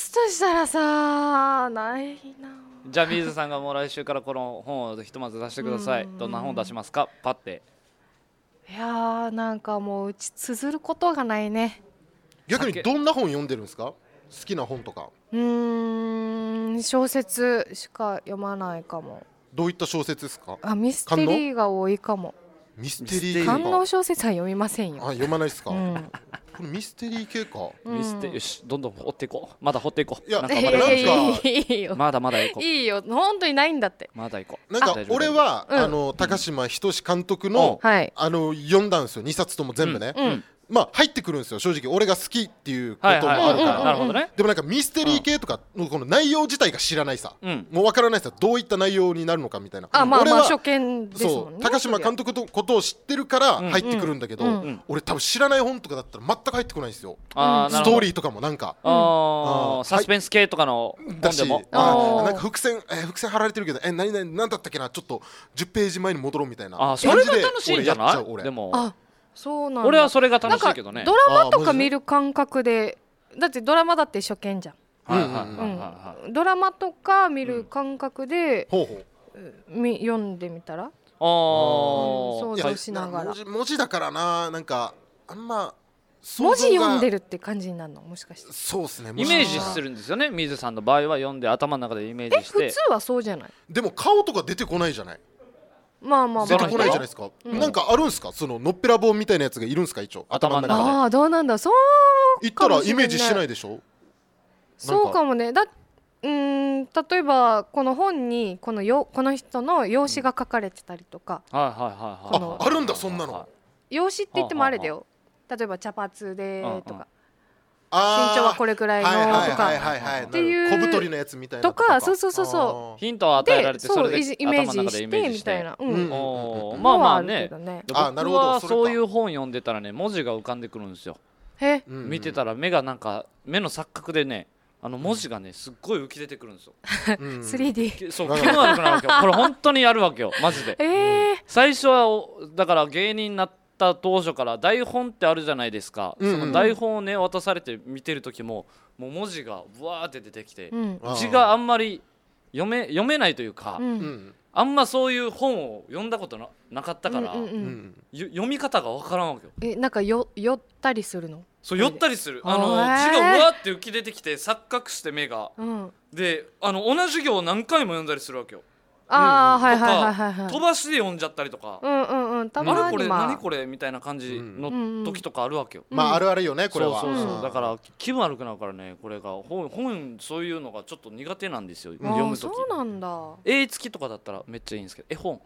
C: さないな。
A: じゃあ水さんがもう来週からこの本をひとまず出してください。どんな本出しますか？パッて。
C: いやーなんかもう綴ることがないね。
B: 逆にどんな本読んでるんですか？好きな本とか。
C: 小説しか読まないかも。
B: どういった小説ですか？
C: ミステリーが多いかも。
B: ミステリー
C: 官能小説は読みませんよ。
B: 読まないですか？これミステリー系か。
A: ミステリーよしどんどん掘っていこう。まだ掘っていこう。
B: いや
C: いいよ。
A: まだまだいこう。
C: いいよ本当にないんだって。
A: まだいこ
B: う。なんか俺は高島仁監督の読んだんですよ。2冊とも全部ね。まあ入ってくるんですよ正直俺が好きっていうこともあるから
A: なるほどね。
B: でもなんかミステリー系とかこの内容自体が知らないさ、もう分からないさどういった内容になるのかみたいな。
C: まあ初見ですもんね。
B: 高島監督のことを知ってるから入ってくるんだけど俺多分知らない本とかだったら全く入ってこないんですよ。ストーリーとかもなんか
A: サスペンス系とかの本でも
B: なんか伏線貼られてるけど何だったっけなちょっと10ページ前に戻ろうみたいな。
A: それが楽しいんじゃない？でも
C: そうなんだ。
A: 俺はそれが楽しいけどね。
C: ドラマとか見る感覚でだってドラマだって初見じゃん。ドラマとか見る感覚で読んでみたら想像しながら
B: 文字だからななんかあんま
C: 文字読んでるって感じになるのもしかして。
B: そうですね
A: イメージするんですよね。水さんの場合は読んで頭の中でイメージして。
C: 普通はそうじゃない？
B: でも顔とか出てこないじゃない。
C: まあ
B: 出てこないじゃないですか。なんかあるんですかそののっぺらぼうみたいなやつがいるんですか一応頭の中で。
C: どうなんだそう
B: 言ったらイメージしてないでしょ。
C: そうかもね。例えばこの本にこの人の容姿が書かれてたりとか
B: あるんだそんなの。
C: 容姿って言ってもあれだよ。例えば茶髪でとか身長はこれくらいのとかっていう
B: 小太りのやつみたいな
C: とかそう
A: ヒントを与えられてそれで
C: イメージしてみたいな。
A: まあまあね
B: 僕
A: はそういう本読んでたらね文字が浮かんでくるんですよ。見てたら目がなんか目の錯覚でね文字がねすっごい浮き出てくるんですよ。
C: 3D
A: そう気分悪くなるわけよ。これ本当にやるわけよマジで。最初はだから芸人になった当初から台本ってあるじゃないですか。その台本をね渡されて見てる時ももう文字がブワーって出てきて字があんまり読めないというかあんまそういう本を読んだことなかったから読み方がわからんわけよ。
C: なんか寄ったりするの？
A: そう寄ったりする。字がうわって浮き出てきて錯覚して目がで同じ行を何回も読んだりするわけよ。飛ばしで読んじゃったりとか
C: たまに
A: これ何これみたいな感じの時とかあるわけよ。
B: まああるあるよねこれは。
A: そうだから気分悪くなるからねこれが本そういうのがちょっと苦手なんですよ読む時。
C: そうなんだ。
A: 絵付きとかだったらめっちゃいいんですけど絵本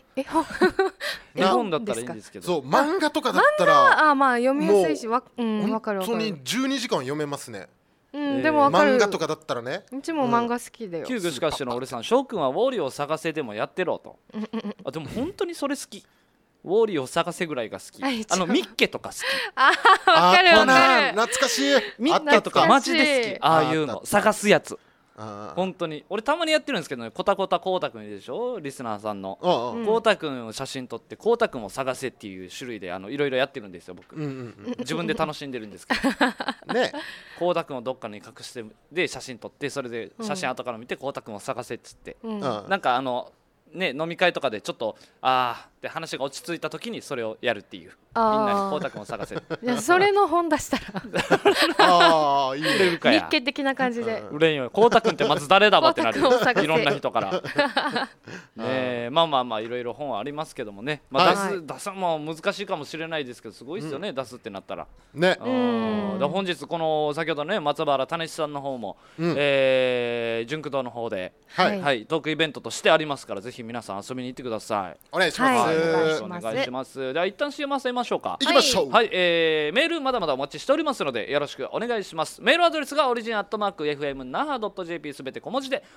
A: だったらいいんですけど。
B: そう漫画とかだったら
C: まあ読みやすいしわかる
B: 本当に12時間読めますね。
C: でも分かる。
B: 漫画とかだったらね。
C: うちも漫画好きだよ。
A: 旧具しかしの俺さん翔くんはウォーリーを探せでもやってろと。でも本当にそれ好き。ウォーリーを探せぐらいが好き。ミッケとか好き。
C: 分かる分かる。
B: 懐かしい。
A: ミッケとかマジで好き。ああいうの探すやつ。本当に俺たまにやってるんですけどね。コタコタコウタくんいるでしょリスナーさんの。コウタくんを写真撮ってコウタくんを探せっていう種類でいろいろやってるんですよ僕。自分で楽しんでるんですけどね。コウタくんをどっかに隠してで写真撮ってそれで写真後から見てコウタくんを探せっつってなんかね飲み会とかでちょっとって話が落ち着いた時にそれをやるっていう、みんなに光沢を探せる。
C: いやそれの本出したら
B: ああいいね。
C: 日経的な感じで
A: 売れんよ。光沢ってまず誰だわってなるいろんな人からね。まあいろいろ本はありますけどもね、まあ、出すも難しいかもしれないですけどすごいですよね、出すってなったら
B: ね。
A: 本日この先ほどね松原種さんの方も純駆動の方でトークイベントとしてありますから、ぜひ皆さん遊びに行ってください。
B: お願いします。
A: お願いします。では一旦 CM 挟みましょうか。
B: 行きましょう。
A: はい、メールまだまだお待ちしておりますのでよろしくお願いします。メールアドレスがオリジン@fmnaha.jp すべて小文字で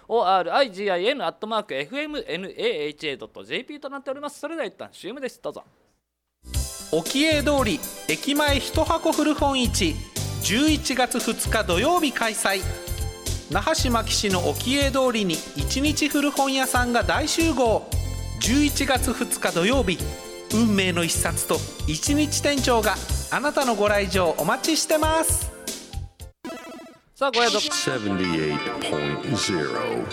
A: origin@fmnaha.jp となっております。それでは一旦 CM です。どうぞ。
F: 沖永通り駅前一箱古本市11月2日土曜日開催。那覇市牧市の沖永通りに一日古本屋さんが大集合。11月2日土曜日、運命の一冊と一日店長があなたのご来場お待ちしてます。
A: さあご宿
E: 78.0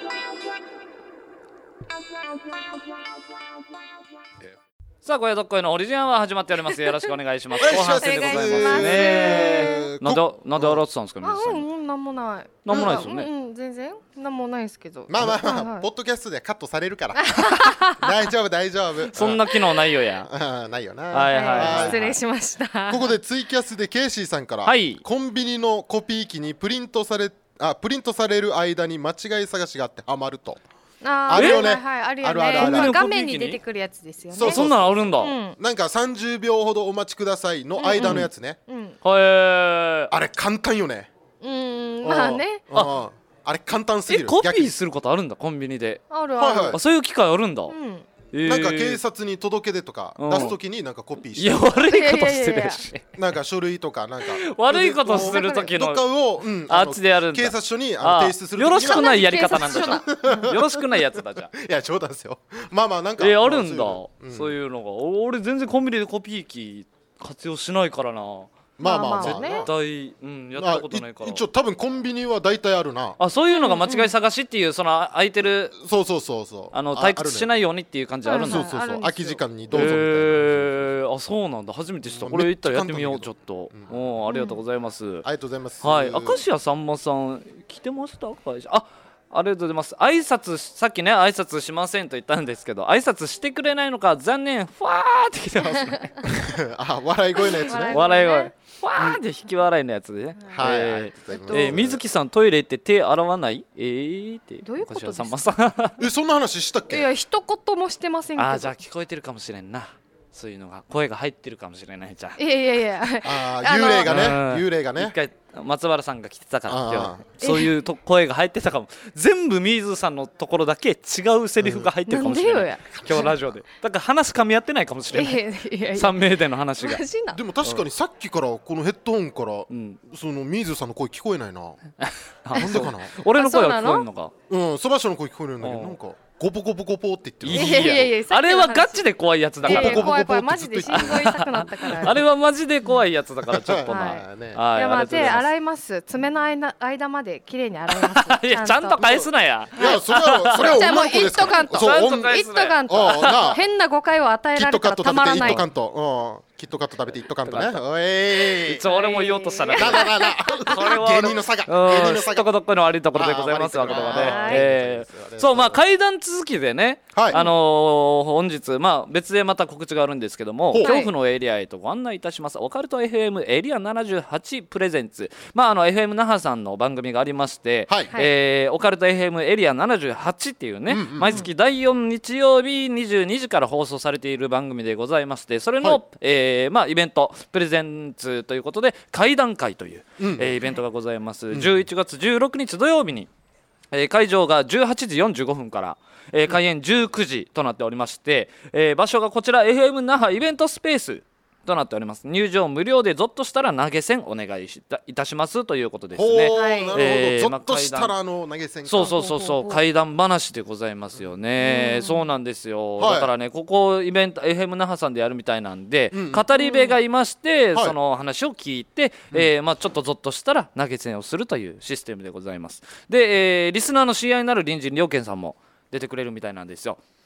A: さあご宿っこいのオリジナルは始まっております。よろしくお願いします。後半戦でございますね。なんで笑ってたんですか皆さん。
C: なんもない。
A: なんもないですよね。
C: 全然なんもないですけど。
B: まあポッドキャストでカットされるから大丈夫大丈夫。
A: そんな機能ないよや。
B: ないよな。
C: はい失礼しました。
B: ここでツイキャスでケイシーさんから、コンビニのコピー機にプリントされる間に間違い探しがあってハマると。あるよね。あるよね。
C: 画面に出てくるやつですよね。
A: そんなのあるんだ。
B: なんか30秒ほどお待ちくださいの間のやつね。
A: あ
B: れ簡単よね。
C: まあね。
B: あれ簡単すぎる。
A: コピーすることあるんだコンビニで。
C: ある
B: あ
C: る。
A: そういう機会あるんだ。
B: なんか警察に届け出とか出すときになんかコピーして。
A: いや悪いことしてるし。
B: なんか書類とかなんか
A: 悪いことするときの
B: とかを
A: あっちでやるんだ。
B: 警察署に提出する。
A: よろしくないやり方なんだじゃ。よろしくないやつだじゃ。
B: いや冗談ですよ。まあなんか
A: あるんだ。そういうのが。俺全然コンビニでコピー機活用しないからな。
B: まあ
A: 絶対やったことないから。
B: 一応多分コンビニは大体あるな。
A: そういうのが間違い探しっていうその空いてる
B: そう
A: 退屈しないようにっていう感じあるんだ。
B: そう空き時間にどうぞみたいな。
A: そうなんだ初めて知った。これ行ったらやってみようちょっと。ありがとうございます。
B: ありがとうございます。
A: はい明石家さんまさん来てました会社。ありがとうございます。挨拶さっきね挨拶しませんと言ったんですけど挨拶してくれないのか残念ファーって来てますね。
B: 笑い声のやつね。
A: 笑い声ファーって引き笑いのやつでね。水木さんトイレ行って手洗わないって
C: どういうことですか。
A: さんまさん
B: そんな話したっけ。
C: いや一言もしてませんけど。
A: じゃあ聞こえてるかもしれんな。そういうのが声が入ってるかもしれないじゃん。
C: いや
B: 幽霊がね幽霊がね。
A: 一回松原さんが来てたから今日そういう声が入ってたかも。全部水さんのところだけ違うセリフが入ってるかもしれない。今日ラジオでだから話噛み合ってないかもしれない。3名での話が。
B: でも確かにさっきからこのヘッドホンからその水さんの声聞こえないな。なんでかな。
A: 俺の声は聞こえるのか。
B: そばしの声聞こえるんだけどなんかゴポゴポゴポって言ってる。
A: いやあれはガチで怖いやつだから。
C: 怖いマジで心臓痛くなったから。
A: あれはマジで怖いやつだからちょっとな。
C: いや手洗います。爪の間まで綺麗に洗います。
A: いやちゃんと返すなや。
B: いやそれは
C: じゃあもう一斗缶と変な誤解を与えられたらたまらない。
B: キットカット食べて一斗缶とね。
A: 一応俺も言おうとしたら。
B: これは芸人の差が。
A: とこどっこの悪いところでございますわけではね。そう怪談続きでね本日別でまた告知があるんですけども恐怖のエリアへとご案内いたしますオカルト FM エリア78プレゼンツFM 那覇さんの番組がありましてオカルト FM エリア78っていうね毎月第4日曜日22時から放送されている番組でございましてそれのイベントプレゼンツということで怪談会というイベントがございます11月16日土曜日に会場が18時45分から開演19時となっておりまして場所がこちら FM 那覇イベントスペースとなっております。入場無料でゾッとしたら投げ銭お願いいたしますということですね。
B: ゾッとしたら投げ銭。
A: そう怪談話でございますよね。そうなんですよ。だからねここイベント FM 那覇さんでやるみたいなんで語り部がいましてその話を聞いてちょっとゾッとしたら投げ銭をするというシステムでございます。でリスナーの知り合いになる隣人良健さんも出てくれるみたいなんですよ。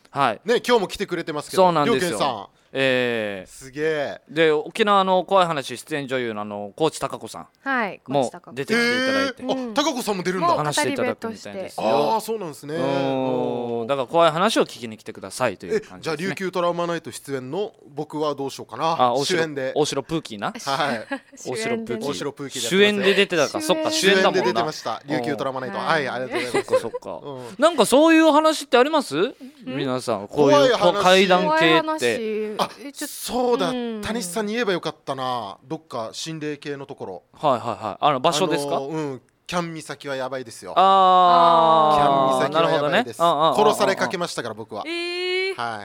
A: はい
B: ね、今日も来てくれてますけど、
A: そうなんですよ。
B: りょうけんさんすげえ。
A: で沖縄の怖い話出演女優の高知貴子さんも出てきていただいて、
B: 貴子さんも出るんだ。
A: 話していただくみたいですよ。
B: ああそうなんですね。
A: だから怖い話を聞きに来てくださいという感じですね。
B: じゃあ琉球トラウマナイト出演の僕はどうしようかな。主演で
A: 大城プーキーな。
B: はい
A: 大城プーキー
B: 主
A: 演で出てたか。そっか主演だもんな。
B: 主演で出てました琉球トラウマナイト。はいありがとうございます。
A: そっかなんかそういう話ってあります？皆さんこういう怪談系って。
B: あそうだ、谷さんに言えばよかったな。どっか心霊系のところ。
A: はいはいはい。場所ですか？
B: キャン岬はやばいですよ。
A: キャ
B: ン岬はやばいです。殺されかけましたから僕は。はい。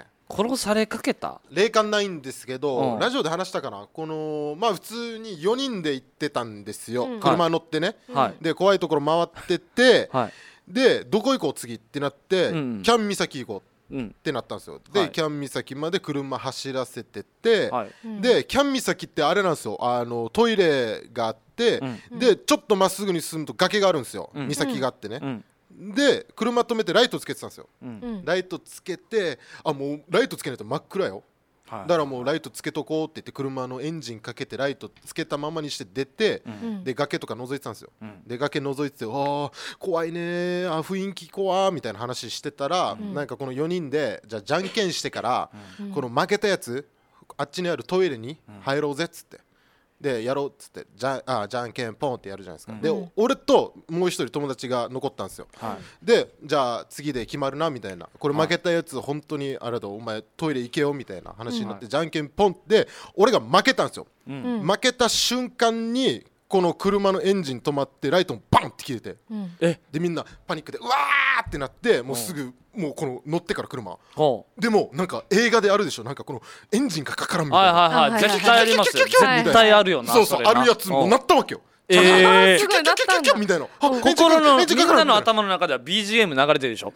A: 殺されかけた？
B: 霊感ないんですけど、ラジオで話したかな。このまあ普通に4人で行ってたんですよ。車乗ってね。で怖いところ回ってて、でどこ行こう次ってなって、キャン岬行こうってなったんですよ。でキャン岬まで車走らせてて、でキャン岬ってあれなんですよ。トイレがあって、でちょっとまっすぐに進むと崖があるんですよ。岬があってね。で車止めてライトつけてたんですよ。ライトつけてもうライトつけないと真っ暗よ。だからもうライトつけとこうって言って車のエンジンかけてライトつけたままにして出て、で崖とか覗いてたんですよ。で崖覗いてて怖いね雰囲気怖みたいな話してたら、なんかこの4人でじゃあじゃんけんしてから、この負けたやつあっちにあるトイレに入ろうぜっつって。でやろうっつってじゃんけんポンってやるじゃないですか。で俺ともう一人友達が残ったんですよ。でじゃあ次で決まるなみたいな。これ負けたやつ本当にあれだお前トイレ行けよみたいな話になって、じゃんけんポンで俺が負けたんですよ。負けた瞬間にこの車のエンジン止まってライトもバンって消えて、でみんなパニックでうわーってなってもうすぐもうこの乗ってから車でもなんか映画であるでしょ。なんかこのエンジンがかからんみたい
A: な。絶対ありますよ。絶対あるよな。
B: そうそうあるやつもなったわけよ。
C: すごいなったんだ
B: みたいな。
A: 心のみんなの頭の中では BGM 流れてるでしょ。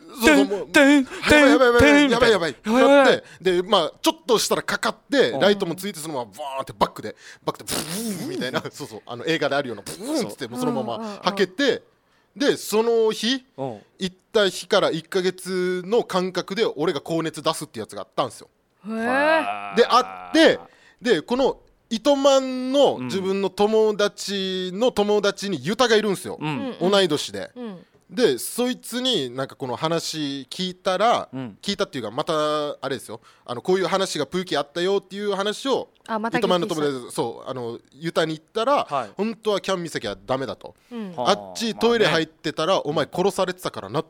B: やばいやばいでまあちょっとしたらかかってライトもついてそのままバーンってバックでブーンみたいな。そうそう映画であるようなブーンってそのままはけて、でその日行った日から1ヶ月の間隔で俺が高熱出すってやつがあったんですよ。であってでこの糸満の自分の友達にユタがいるんですよ。同い年で。でそいつになんかこの話聞いたっていうかまたあれですよ。こういう話がプーキーあったよっていう話を糸満の友達そうユタに言ったら、本当はキャン岬はダメだと。あっちトイレ入ってたらお前殺されてたからなって。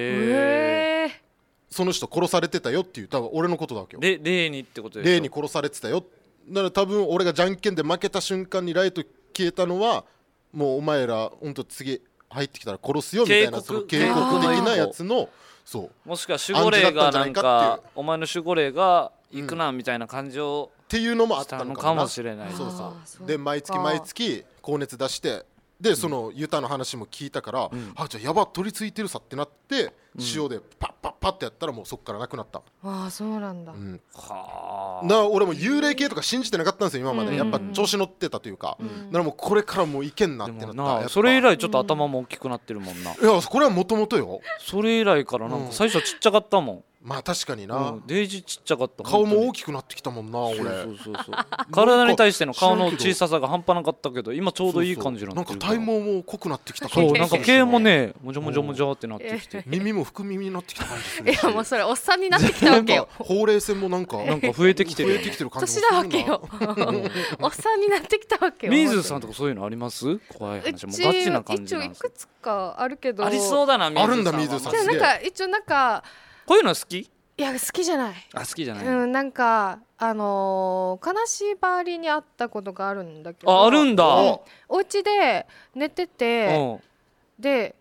B: その人殺されてたよっていう多分俺のことだわけよ。
A: 例にってことですよ。
B: 例に殺されてたよ。だから多分俺がじゃんけんで負けた瞬間にライト消えたのはもうお前ら本当次入ってきたら殺すよみたいなその警告的なやつのそう
A: もしくは守護霊がなんかお前の守護霊が行くなみたいな感じを
B: っていうのもあったの
A: かもしれない。
B: そうそうで毎月高熱出してでそのユタの話も聞いたからじゃあやば取り付いてるさってなって塩でパッパッパッってやったらもうそっからなくなった。
C: そうなんだ。
B: だから俺も幽霊系とか信じてなかったんですよ今まで。やっぱ調子乗ってたというかだからもうこれからもういけんなってなった。
A: それ以来ちょっと頭も大きくなってるもんな。い
B: やこれはもともとよ。
A: それ以来からなんか最初はちっちゃかったもん。
B: まあ確かにな。
A: デイジちっちゃかった。
B: 顔も大きくなってきたもんな俺。
A: そう体に対しての顔の小ささが半端なかったけど今ちょうどいい感じになってる。
B: なんか体毛も濃くなってきた感じ。
A: なんか毛もねもじゃもじゃもじゃってなってきて
B: 耳も福耳になってきた感じする。
C: いやもうそれおっさんになってきたわけよ。
B: ほうれい線もなんか
A: 増えてきてる
B: 感じ
C: 年だわけよ。おっさんになってきたわけよ。
A: 水さんとかそういうのあります？怖い話もガチな感じなんです。
C: 一応いくつかあるけど
A: ありそうだな。
B: あるんだ水さん。
C: なんか一応なんか
A: こういうの好き？
C: いや好きじゃない。
A: 好きじゃない。
C: なんか金縛りにあったことがあるんだけど。
A: あるんだ。
C: お家で寝ててで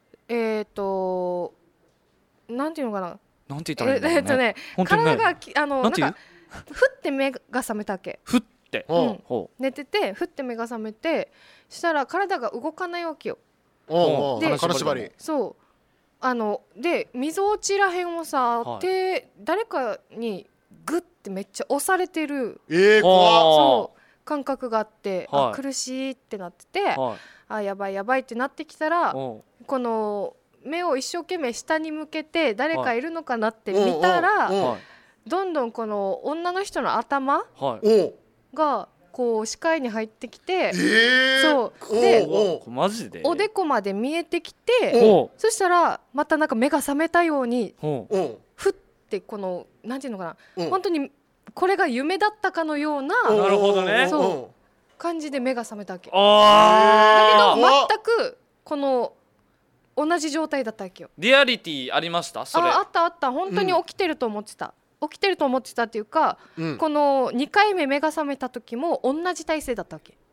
C: なんていうのかな。
A: なんて言ったらいいんだろうね。
C: 体がなんかふって目が覚めたわけ。
A: ふって
C: 寝ててふって目が覚めてしたら体が動かないわけよ。
B: で金縛り。
C: そうで溝落ちらへんをさ誰かにグッてめっちゃ押されてるそう感覚があって苦しいってなっててやばいやばいってなってきたらこの目を一生懸命下に向けて誰かいるのかなって見たら、どんどんこの女の人の頭がこう視界に入ってきて、そうで
A: マジで
C: おでこまで見えてきて、そしたらまたなんか目が覚めたようにふってこのなんていうのかな、本当にこれが夢だったかのような、
A: なるほどね、
C: そう感じで目が覚めたわけ。だけど全くこの同じ状態だったわけよ。
A: リアリティありました？それ
C: あった本当に起きてると思ってた、起きてると思ってたっていうか、この2回目目が覚めた時も同じ体勢だったわけ。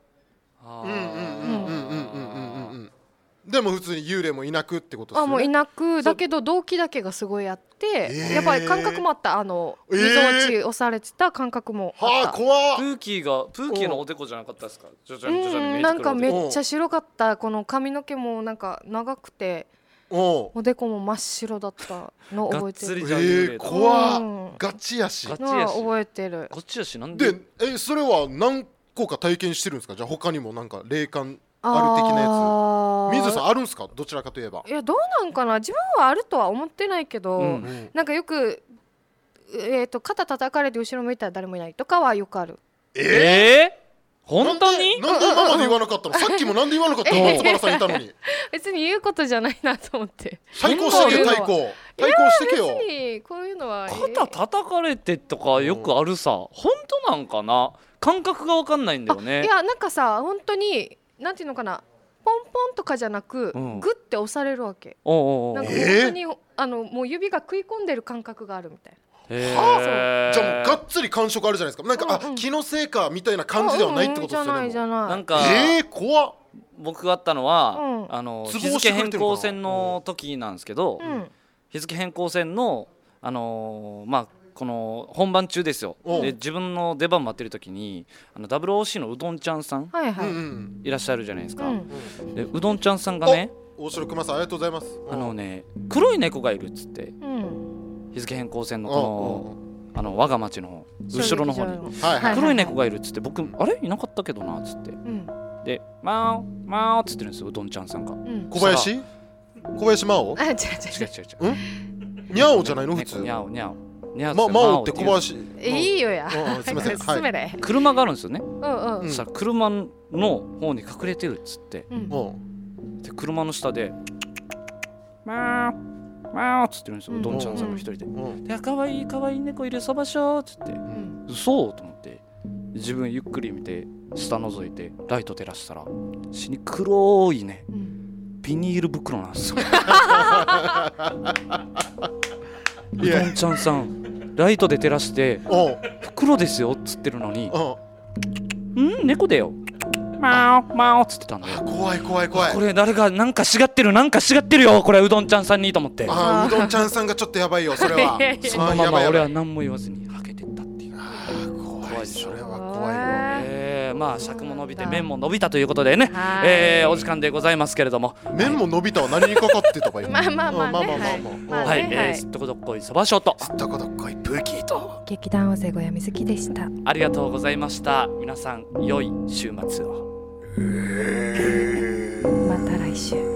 B: でも普通に幽霊もいなくってことですよね。
C: もういなく、だけど動機だけがすごいあって、やっぱり感覚もあった。みぞおち押されてた感覚もあった。
B: 怖っ。
A: プーキーのおでこじゃなかったですか？徐々に見えてくる。
C: なんかめっちゃ白かった。この髪の毛もなんか長くて、おでこも真っ白だったの覚えてる。
B: 怖っ。ガチやし。
C: 覚えてる。
A: ガチやし。なんで？
B: それは何個か体験してるんですか？じゃあ他にもなんか霊感ある的なやつ、水さんあるんすか？どちらかといえば。
C: いや、どうなんかな、自分はあるとは思ってないけど、なんかよく肩叩かれて後ろ向いたら誰もいないとかはよくある。
A: 本当に？
B: なんで今まで言わなかったの？さっきもなんで言わなかったの？松原さんいたのに。
C: 別に言うことじゃないなと思って。
B: 対抗してけ、対抗してけよ。
C: 別にこういうのは
A: 肩叩かれてとかよくあるさ。本当なんかな？感覚が分かんないんだよね。
C: いや、なんかさ、本当になんていうのかな、ポンポンとかじゃなく、グッて押されるわけ。なんか本当にもう指が食い込んでる感覚があるみたいな。
B: じゃあもうがっつり感触あるじゃないですか。なんか気のせいかみたいな感じではないってことですよね。
C: なん
A: か
B: 怖っ。
A: 僕があったのは日付変更線の時なんですけど、日付変更線のこの本番中ですよ。で自分の出番待ってる時にWOC のうどんちゃんさんいらっしゃるじゃないですか。でうどんちゃんさんがね、
B: 大城熊さんありがとうございます。
A: 黒い猫がいるっつって、日付変更線のこの我が町の後ろの方に黒い猫がいるっつって、僕あれいなかったけどなっつって、でマオマオっつってるんですよ、うどんちゃんさんが。
B: 小林マオ？
A: 違う
B: ニャオじゃないの普通？
A: ニャオニャオ
B: マオって小林。
C: いいよや。
B: すみません。
A: 車があるんですよね。そしたら車の方に隠れてるっつって、で車の下でマオマオっつってるんですよ、うどんちゃんさんが一人で。で、かわいいかわいい猫いる、そばしょっつって、そうと思って自分ゆっくり見て下覗いてライト照らしたら死に黒いね、ビニール袋なんですよ。うどんちゃんさんライトで照らして袋ですよっつってるのに、猫だよマオマオっつってたんで、
B: 怖い。
A: これ誰がなんかしがってるよ、これうどんちゃんさんにと思って。
B: うどんちゃんさんがちょっとやばいよそれは。
A: そのまま俺は何も言わずにはけてったっていう。
B: 怖いでしょ。それは怖いよ。
A: まあ尺も伸びて麺も伸びたということでね、お時間でございますけれども、
B: 麺も伸びたは何にかかってたか今。
A: はい、すっとこどっこいそばしょと
B: すっとこどっこいプーキーと
C: 劇団大勢小屋水木でした。
A: ありがとうございました。皆さん良い週末を。
C: また来週。